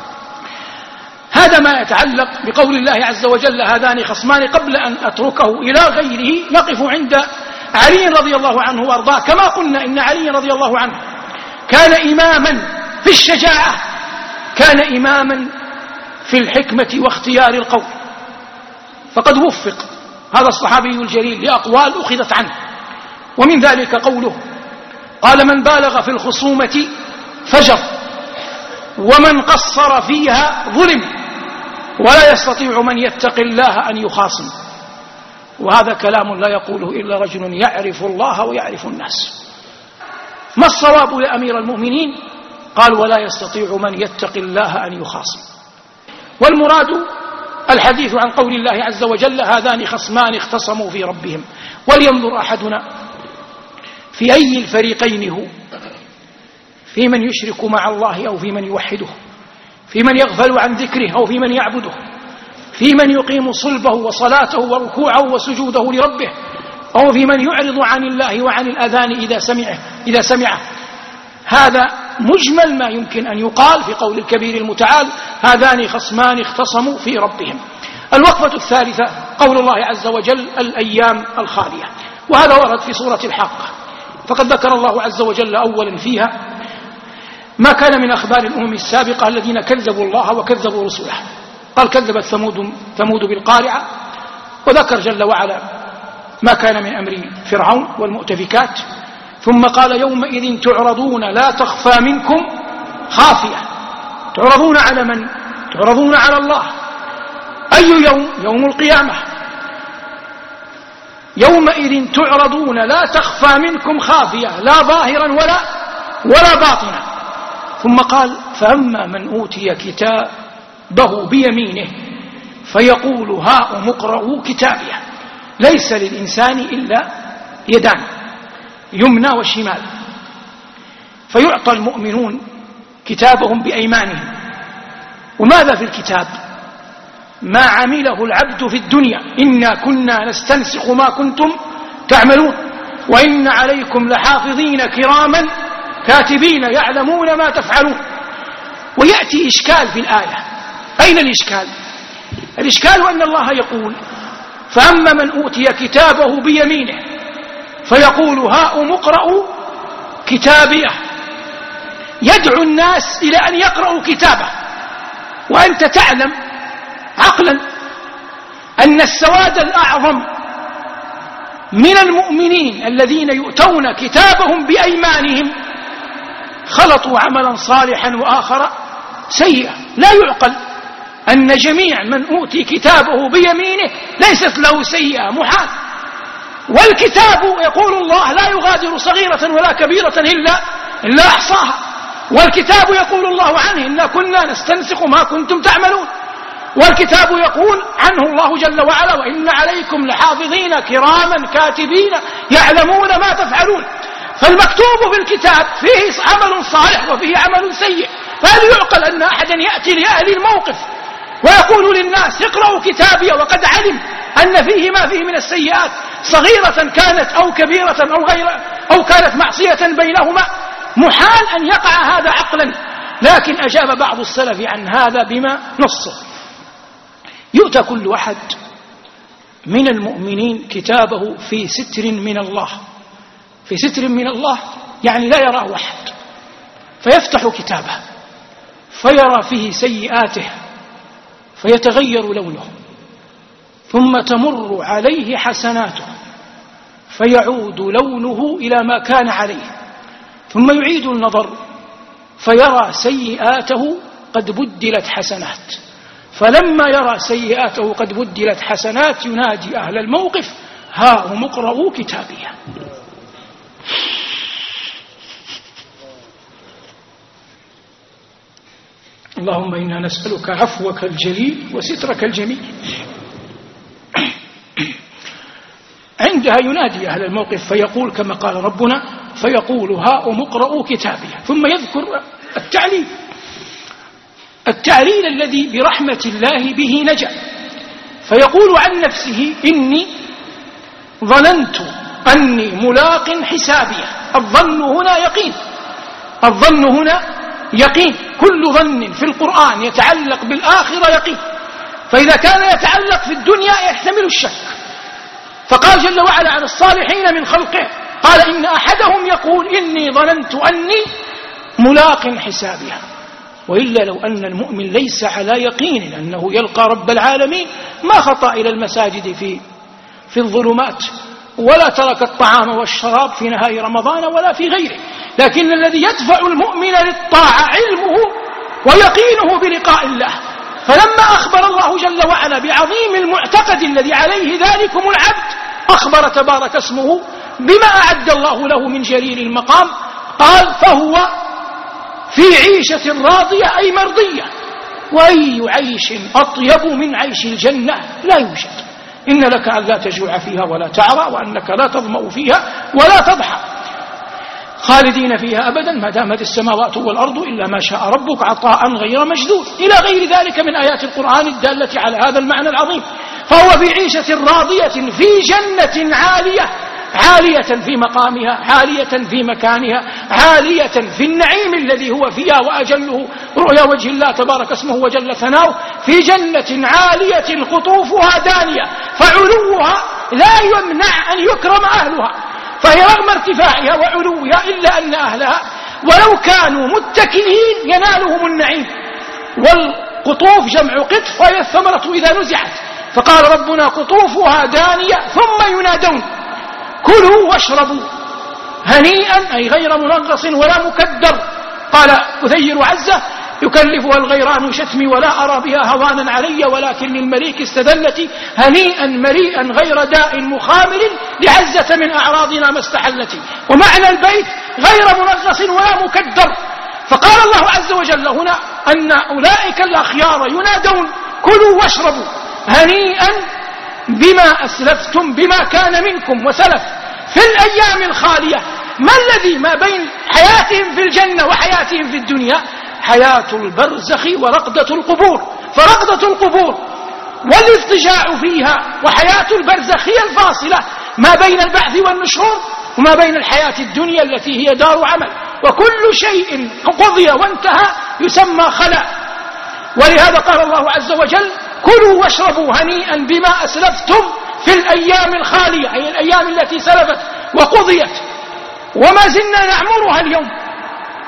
هذا ما يتعلق بقول الله عز وجل هذان خصمان. قبل أن أتركه إلى غيره نقف عند علي رضي الله عنه وارضاه. كما قلنا إن علي رضي الله عنه كان إماما في الشجاعة، كان إماما في الحكمة واختيار القول، فقد وفق هذا الصحابي الجليل لأقوال أخذت عنه، ومن ذلك قوله قال من بالغ في الخصومة فجر ومن قصر فيها ظلم ولا يستطيع من يتقي الله أن يخاصم. وهذا كلام لا يقوله إلا رجل يعرف الله ويعرف الناس. ما الصواب يا أمير المؤمنين؟ قال ولا يستطيع من يتقي الله أن يخاصم. والمراد الحديث عن قول الله عز وجل هذان خصمان اختصموا في ربهم. ولينظر أحدنا في أي الفريقين هو، في من يشرك مع الله أو في من يوحده، في من يغفل عن ذكره أو في من يعبده، في من يقيم صلبه وصلاته وركوعه وسجوده لربه، أو في من يعرض عن الله وعن الأذان إذا سمعه. هذا مجمل ما يمكن أن يقال في قول الكبير المتعال هذان خصمان اختصموا في ربهم. الوقفة الثالثة قول الله عز وجل الأيام الخالية، وهذا ورد في سورة الحاقة. فقد ذكر الله عز وجل أولا فيها ما كان من أخبار الأمم السابقة الذين كذبوا الله وكذبوا رسله. قال كذبت ثمود بالقارعة، وذكر جل وعلا ما كان من أمر فرعون والمؤتفكات. ثم قال يومئذ تعرضون لا تخفى منكم خافية. تعرضون على من؟ تعرضون على الله. أي يوم؟ يوم القيامة. يومئذ تعرضون لا تخفى منكم خافية، لا ظاهرا ولا باطنا. ثم قال فأما من أوتي كتابه بيمينه فيقول هاؤم اقرءوا كتابيه. ليس للإنسان إلا يدان، يمنى وشمال، فيعطى المؤمنون كتابهم بأيمانهم. وماذا في الكتاب؟ ما عمله العبد في الدنيا. إنا كنا نستنسخ ما كنتم تعملون وإن عليكم لحافظين كراما كاتبين يعلمون ما تفعلون. ويأتي إشكال في الآية. أين الإشكال؟ الإشكال أن الله يقول فأما من أوتي كتابه بيمينه فيقول هاؤم اقرءوا كتابيه، يدعو الناس إلى أن يقرأوا كتابه، وأنت تعلم عقلا أن السواد الأعظم من المؤمنين الذين يؤتون كتابهم بأيمانهم خلطوا عملا صالحا وآخر سيئا. لا يعقل أن جميع من أوتي كتابه بيمينه ليست له سيئة، محال. والكتاب يقول الله لا يغادر صغيرة ولا كبيرة إلا أحصاها. والكتاب يقول الله عنه إنا كنا نستنسخ ما كنتم تعملون. والكتاب يقول عنه الله جل وعلا وإن عليكم لحافظين كراما كاتبين يعلمون ما تفعلون. فالمكتوب في الكتاب فيه عمل صالح وفيه عمل سيء. فهل يعقل أن أحدا يأتي لأهل الموقف ويقول للناس اقرأوا كتابي وقد علم أن فيه ما فيه من السيئات صغيرة كانت أو كبيرة أو كانت معصية بينهما؟ محال أن يقع هذا عقلا. لكن أجاب بعض السلف عن هذا بما نصه: يؤتى كل أحد من المؤمنين كتابه في ستر من الله. في ستر من الله يعني لا يراه أحد، فيفتح كتابه فيرى فيه سيئاته فيتغير لونه، ثم تمر عليه حسناته فيعود لونه إلى ما كان عليه، ثم يعيد النظر فيرى سيئاته قد بدلت حسنات. فلما يرى سيئاته قد بدلت حسنات ينادي أهل الموقف ها هم اقرءوا كتابي. اللهم إنا نسألك عفوك الجليل وسترك الجميل. عندها ينادي أهل الموقف فيقول كما قال ربنا فيقول ها هم اقرءوا كتابي، ثم يذكر التعليل الذي برحمة الله به نجا، فيقول عن نفسه إني ظننت أني ملاق حسابي. الظن هنا يقين، الظن هنا يقين. كل ظن في القرآن يتعلق بالآخرة يقين، فإذا كان يتعلق في الدنيا يحتمل الشك. فقال جل وعلا عن الصالحين من خلقه قال إن أحدهم يقول إني ظننت أني ملاق حسابي. وإلا لو أن المؤمن ليس على يقين أنه يلقى رب العالمين ما خطأ إلى المساجد في الظلمات، ولا ترك الطعام والشراب في نهار رمضان ولا في غيره. لكن الذي يدفع المؤمن للطاعة علمه ويقينه بلقاء الله. فلما أخبر الله جل وعلا بعظيم المعتقد الذي عليه ذلكم العبد أخبر تبارك اسمه بما أعد الله له من جليل المقام. قال فهو في عيشة راضية أي مرضية. وأي عيش أطيب من عيش الجنة لا يوجد. إن لك أن لا تجوع فيها ولا تعرى وأنك لا تظمأ فيها ولا تضحى خالدين فيها أبدا ما دامت السماوات والأرض إلا ما شاء ربك عطاء غير مجدود إلى غير ذلك من آيات القرآن الدالة على هذا المعنى العظيم. فهو في عيشة راضية في جنة عالية، عالية في مقامها، عالية في مكانها، عالية في النعيم الذي هو فيها وأجله رؤيا وجه الله تبارك اسمه وجل ثناؤه. في جنة عالية قطوفها دانية، فعلوها لا يمنع أن يكرم أهلها، فهي رغم ارتفاعها وعلوها إلا أن أهلها ولو كانوا متكئين ينالهم النعيم. والقطوف جمع قطف وهي الثمرة إذا نزعت. فقال ربنا قطوفها دانية ثم ينادون كلوا واشربوا هنيئا أي غير منغص ولا مكدر. قال أثير عزة يكلفها الغيران شتمي ولا أرى بها هوانا علي ولكن المليك استدلت هنيئا مريئا غير داء مخامر لعزة من أعراضنا ما استحلت. ومعنى البيت غير منغص ولا مكدر. فقال الله عز وجل هنا أن أولئك الأخيار ينادون كلوا واشربوا هنيئا بما أسلفتم بما كان منكم وسلف في الأيام الخالية. ما الذي ما بين حياتهم في الجنة وحياتهم في الدنيا؟ حياة البرزخ ورقدة القبور. فرقدة القبور والاضطجاع فيها وحياة البرزخ هي الفاصلة ما بين البعث والنشور وما بين الحياة الدنيا التي هي دار عمل. وكل شيء قضي وانتهى يسمى خلاء. ولهذا قال الله عز وجل كلوا واشربوا هنيئا بما أسلفتم في الأيام الخالية أي الأيام التي سلفت وقضيت وما زلنا نعمرها اليوم.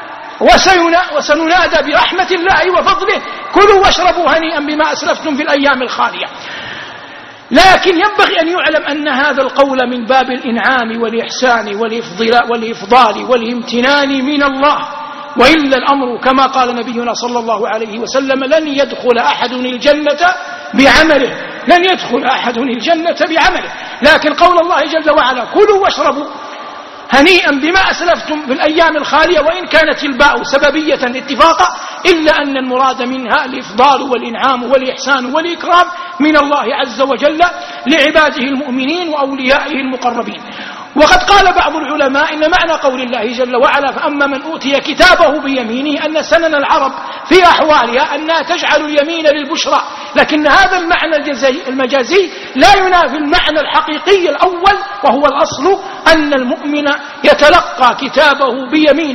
وسننادى برحمة الله وفضله كلوا واشربوا هنيئا بما أسلفتم في الأيام الخالية. لكن ينبغي أن يعلم أن هذا القول من باب الإنعام والإحسان والإفضال والامتنان من الله، وإلا الأمر كما قال نبينا صلى الله عليه وسلم لن يدخل أحد الجنة بعمله، لن يدخل أحد الجنة بعمله. لكن قول الله جل وعلا كلوا واشربوا هنيئا بما أسلفتم في الأيام الخالية، وإن كانت الباء سببية اتفاقا، إلا أن المراد منها الإفضال والإنعام والإحسان والإكرام من الله عز وجل لعباده المؤمنين وأوليائه المقربين. وقد قال بعض العلماء إن معنى قول الله جل وعلا فأما من أوتي كتابه بيمينه أن سنن العرب في أحوالها أنها تجعل اليمين للبشرى، لكن هذا المعنى المجازي لا ينافي المعنى الحقيقي الأول، وهو الأصل أن المؤمن يتلقى كتابه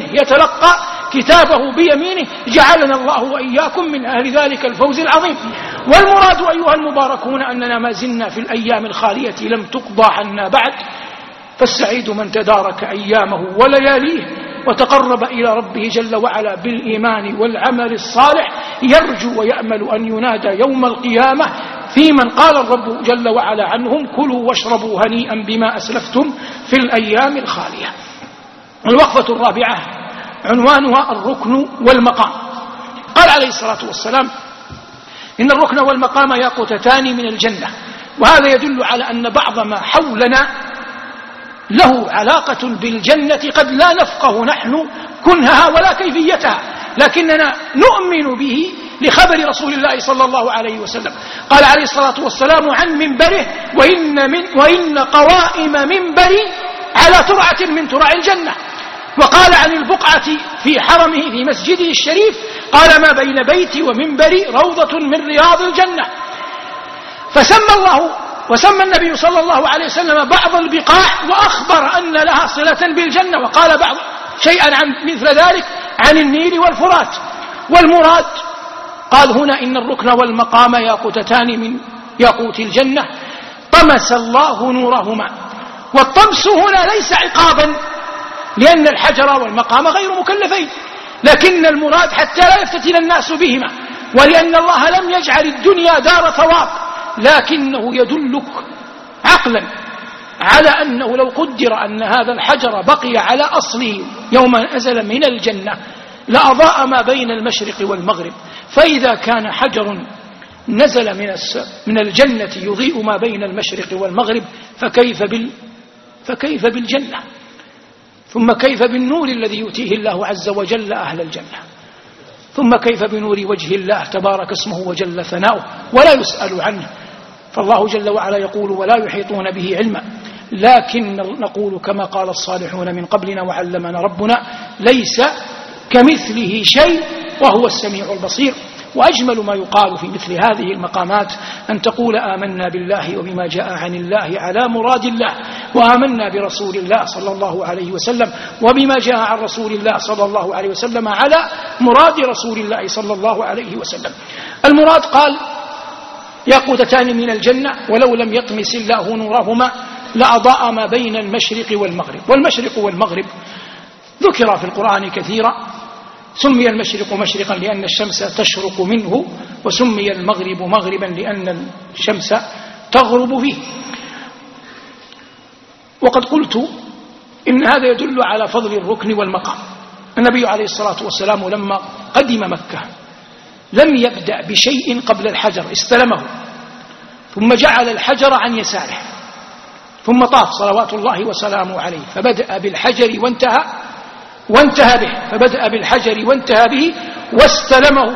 بيمينه جعلنا الله وإياكم من أهل ذلك الفوز العظيم. والمراد أيها المباركون أننا ما زلنا في الأيام الخالية لم تقضى عنا بعد، فالسعيد من تدارك أيامه ولياليه وتقرب إلى ربه جل وعلا بالإيمان والعمل الصالح، يرجو ويأمل أن ينادى يوم القيامة في من قال الرب جل وعلا عنهم كلوا واشربوا هنيئا بما أسلفتم في الأيام الخالية. الوقفة الرابعة عنوانها الركن والمقام. قال عليه الصلاة والسلام إن الركن والمقام ياقوتتان من الجنة، وهذا يدل على أن بعض ما حولنا له علاقة بالجنة قد لا نفقه نحن كنهها ولا كيفيتها، لكننا نؤمن به لخبر رسول الله صلى الله عليه وسلم. قال عليه الصلاة والسلام عن منبره وإن قوائم منبري على ترعة من ترع الجنة. وقال عن البقعة في حرمه في مسجده الشريف قال ما بين بيتي ومنبري روضة من رياض الجنة. وسمى النبي صلى الله عليه وسلم بعض البقاع وأخبر أن لها صلة بالجنة، وقال بعض شيئا عن مثل ذلك عن النيل والفرات. والمراد قال هنا إن الركن والمقام ياقوتتان من ياقوت الجنة طمس الله نورهما. والطمس هنا ليس عقابا لأن الحجر والمقام غير مكلفين، لكن المراد حتى لا يفتتن الناس بهما، ولأن الله لم يجعل الدنيا دار ثواب، لكنه يدلك عقلا على أنه لو قدر أن هذا الحجر بقي على أصله يوم نزل من الجنة لأضاء ما بين المشرق والمغرب، فإذا كان حجر نزل من الجنة يضيء ما بين المشرق والمغرب فكيف بالجنة؟ ثم كيف بالنور الذي يؤتيه الله عز وجل أهل الجنة؟ ثم كيف بنور وجه الله تبارك اسمه وجل ثناؤه ولا يسأل عنه؟ فالله جل وعلا يقول ولا يحيطون به علما، لكن نقول كما قال الصالحون من قبلنا وعلمنا ربنا ليس كمثله شيء وهو السميع البصير. وأجمل ما يقال في مثل هذه المقامات أن تقول آمنا بالله وبما جاء عن الله على مراد الله، وآمنا برسول الله صلى الله عليه وسلم وبما جاء عن رسول الله صلى الله عليه وسلم على مراد رسول الله صلى الله عليه وسلم. المراد قال ياقوتتان من الجنة ولو لم يطمس الله نورهما لأضاء ما بين المشرق والمغرب. والمشرق والمغرب ذكر في القرآن كثيرا، سمي المشرق مشرقا لأن الشمس تشرق منه، وسمي المغرب مغربا لأن الشمس تغرب فيه. وقد قلت إن هذا يدل على فضل الركن والمقام. النبي عليه الصلاة والسلام لما قدم مكة لم يبدأ بشيء قبل الحجر، استلمه ثم جعل الحجر عن يساره ثم طاف صلوات الله وسلامه عليه، فبدأ بالحجر وانتهى به، فبدأ بالحجر وانتهى به واستلمه.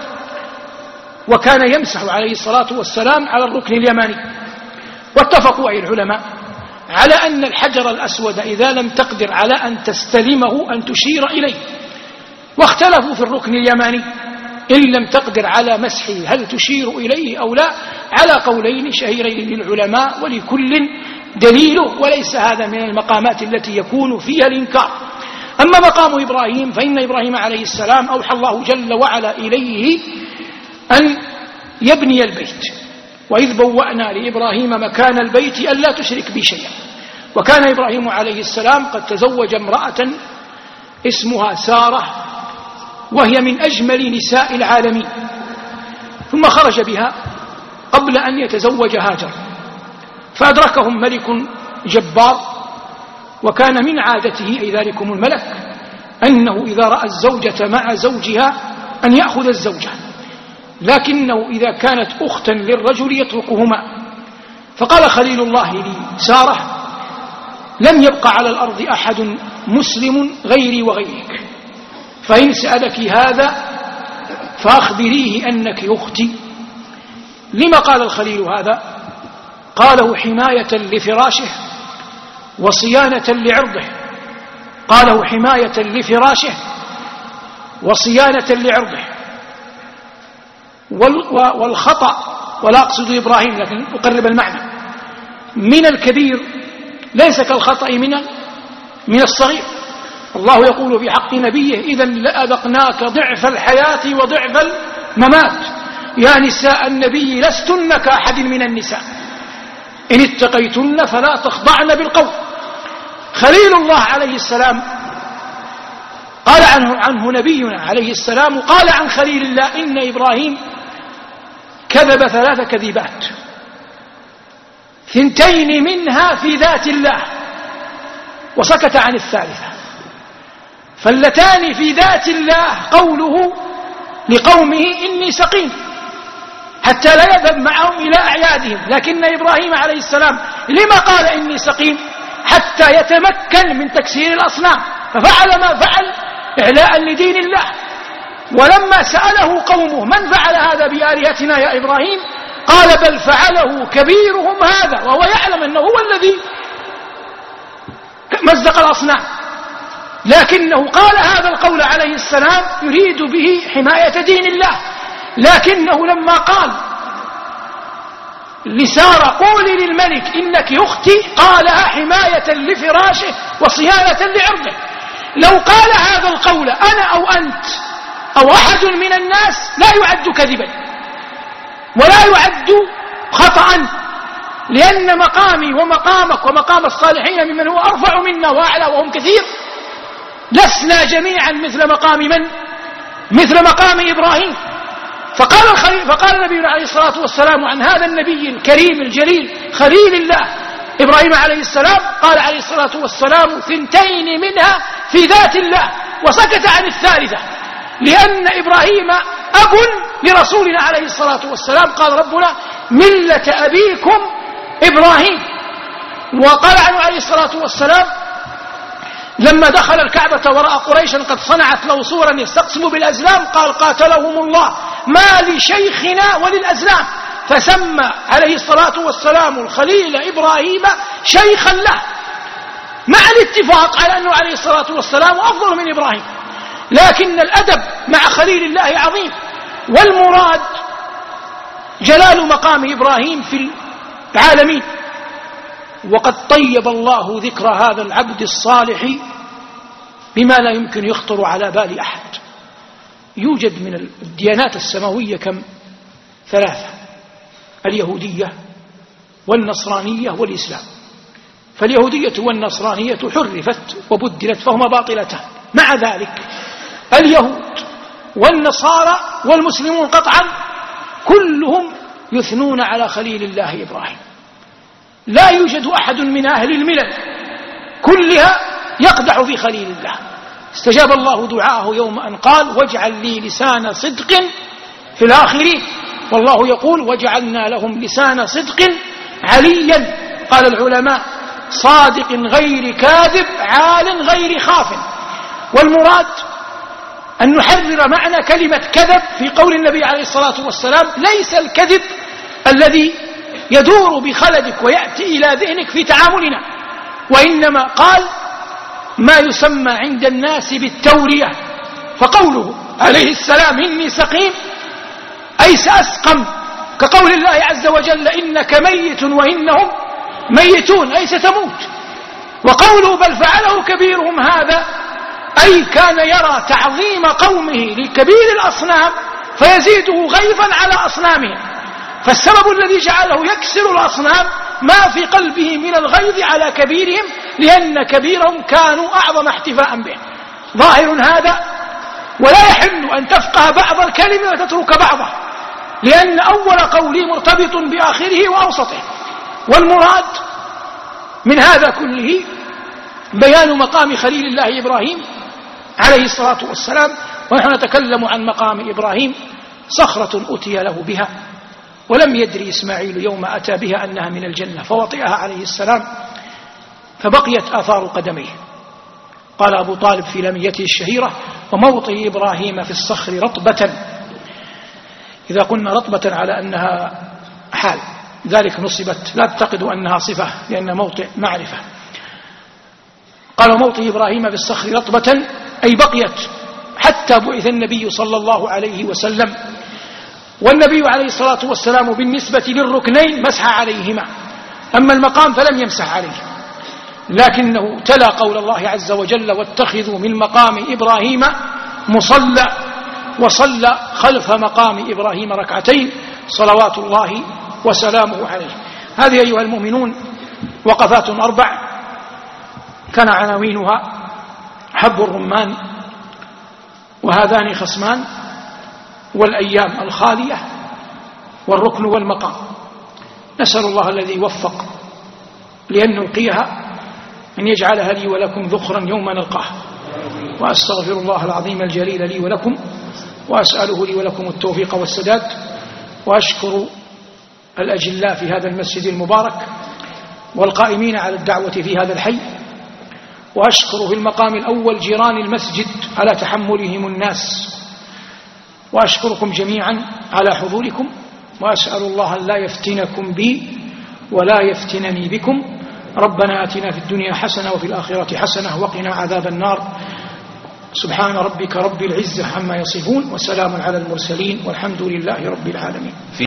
وكان يمسح عليه الصلاة والسلام على الركن اليماني. واتفقوا أي العلماء على أن الحجر الأسود إذا لم تقدر على أن تستلمه أن تشير إليه، واختلفوا في الركن اليماني إن لم تقدر على مسحه هل تشير إليه أو لا، على قولين شهيرين للعلماء ولكل دليله، وليس هذا من المقامات التي يكون فيها الإنكار. أما مقام إبراهيم فإن إبراهيم عليه السلام أوحى الله جل وعلا إليه أن يبني البيت، وإذ بوأنا لإبراهيم مكان البيت ألا تشرك بي شيئا. وكان إبراهيم عليه السلام قد تزوج امرأة اسمها سارة وهي من أجمل نساء العالمين، ثم خرج بها قبل أن يتزوج هاجر، فأدركهم ملك جبار، وكان من عادته أي ذلكم الملك أنه إذا رأى الزوجة مع زوجها أن يأخذ الزوجة، لكنه إذا كانت أختا للرجل يتركهما. فقال خليل الله لسارة: لم يبق على الأرض أحد مسلم غيري وغيرك، فإن سألك هذا فأخبريه أنك أختي. لما قال الخليل هذا؟ قاله حماية لفراشه وصيانة لعرضه، قاله حماية لفراشه وصيانة لعرضه. والخطأ، ولا أقصد إبراهيم لكن أقرب المعنى، من الكبير ليس كالخطأ من الصغير. الله يقول في حق نبيه: إذا لأذقناك ضعف الحياة وضعف الممات يا نساء النبي لستن كأحد من النساء إن اتقيتن فلا تخضعن بالقول. خليل الله عليه السلام قال عنه نبينا عليه السلام، قال عن خليل الله: إن إبراهيم كذب 3 كذبات، 2 منها في ذات الله، وسكت عن الثالثة. فاللتان في ذات الله قوله لقومه: إني سقيم، حتى لا يذهب معهم إلى أعيادهم. لكن إبراهيم عليه السلام لما قال إني سقيم؟ حتى يتمكن من تكسير الأصنام، ففعل ما فعل إعلاء لدين الله. ولما سأله قومه: من فعل هذا بآلهتنا يا إبراهيم؟ قال: بل فعله كبيرهم هذا، وهو يعلم أنه هو الذي مزق الأصنام، لكنه قال هذا القول عليه السلام يريد به حماية دين الله. لكنه لما قال لسارة: قولي للملك إنك أختي، قالها حماية لفراشه وصيانة لعرضه. لو قال هذا القول أنا أو أنت أو أحد من الناس لا يعد كذبا ولا يعد خطأ، لأن مقامي ومقامك ومقام الصالحين ممن هو أرفع منا وأعلى وهم كثير لسنا جميعا مثل مقام من؟ مثل مقام إبراهيم. فقال النبي عليه الصلاة والسلام عن هذا النبي الكريم الجليل خليل الله إبراهيم عليه السلام، قال عليه الصلاة والسلام: 2 منها في ذات الله، وسكت عن الثالثة، لأن إبراهيم أب لرسولنا عليه الصلاة والسلام. قال ربنا: ملة أبيكم إبراهيم. وقال عنه عليه الصلاة والسلام لما دخل الكعبة ورأى قريشا قد صنعت له صورا يستقسم بالأزلام، قال: قاتلهم الله ما لشيخنا وللأزلام. فسمى عليه الصلاة والسلام الخليل إبراهيم شيخا له، مع الاتفاق على أنه عليه الصلاة والسلام أفضل من إبراهيم، لكن الأدب مع خليل الله عظيم. والمراد جلال مقام إبراهيم في العالمين. وقد طيب الله ذكر هذا العبد الصالح بما لا يمكن يخطر على بال أحد. يوجد من الديانات السماوية كم؟ 3: اليهودية والنصرانية والإسلام. فاليهودية والنصرانية حرفت وبدلت فهما باطلتان. مع ذلك اليهود والنصارى والمسلمون قطعا كلهم يثنون على خليل الله إبراهيم. لا يوجد أحد من أهل الملل كلها يقدح في خليل الله. استجاب الله دعاءه يوم أن قال: واجعل لي لسان صدق في الآخرين. والله يقول: وجعلنا لهم لسان صدق عليا. قال العلماء: صادق غير كاذب، عال غير خاف. والمراد أن نحرر معنى كلمة كذب في قول النبي عليه الصلاة والسلام: ليس الكذب الذي يدور بخلدك ويأتي إلى ذهنك في تعاملنا، وإنما قال ما يسمى عند الناس بالتورية. فقوله عليه السلام: إني سقيم، أي سأسقم، كقول الله عز وجل: إنك ميت وإنهم ميتون، أي ستموت. وقوله: بل فعله كبيرهم هذا، أي كان يرى تعظيم قومه لكبير الأصنام فيزيده غيظا على أصنامهم. فالسبب الذي جعله يكسر الأصنام ما في قلبه من الغيظ على كبيرهم، لأن كبيرهم كانوا أعظم احتفاء به. ظاهر هذا ولا يحل أن تفقه بعض الكلمة وتترك بعضه، لأن أول قوله مرتبط بآخره وأوسطه. والمراد من هذا كله بيان مقام خليل الله إبراهيم عليه الصلاة والسلام. ونحن نتكلم عن مقام إبراهيم، صخرة أتي له بها ولم يدري إسماعيل يوم أتى بها أنها من الجنة، فوطئها عليه السلام فبقيت آثار قدميه. قال أبو طالب في لميته الشهيرة: وموطئ إبراهيم في الصخر رطبة. إذا قلنا رطبة على أنها حال، ذلك نصبت، لا تعتقدوا أنها صفة لأن موطئ معرفة. قال: موطئ إبراهيم في الصخر رطبة، أي بقيت حتى بعث النبي صلى الله عليه وسلم. والنبي عليه الصلاة والسلام بالنسبة للركنين مسح عليهما، أما المقام فلم يمسح عليه، لكنه تلا قول الله عز وجل: واتخذوا من مقام إبراهيم مصلى، وصلى خلف مقام إبراهيم ركعتين صلوات الله وسلامه عليه. هذه أيها المؤمنون وقفات 4 كان عناوينها: حب الرمان، وهذان خصمان، والأيام الخالية، والركن والمقام. نسأل الله الذي وفق لأن نلقيها أن يجعلها لي ولكم ذخرا يوم نلقاه، وأستغفر الله العظيم الجليل لي ولكم، وأسأله لي ولكم التوفيق والسداد. وأشكر الأجلاء في هذا المسجد المبارك والقائمين على الدعوة في هذا الحي، وأشكر في المقام الأول جيران المسجد على تحملهم الناس، وأشكركم جميعا على حضوركم، وأسأل الله أن لا يفتنكم بي ولا يفتنني بكم. ربنا آتنا في الدنيا حسنة وفي الآخرة حسنة وقنا عذاب النار. سبحان ربك رب العزة عما يصفون، وسلام على المرسلين، والحمد لله رب العالمين.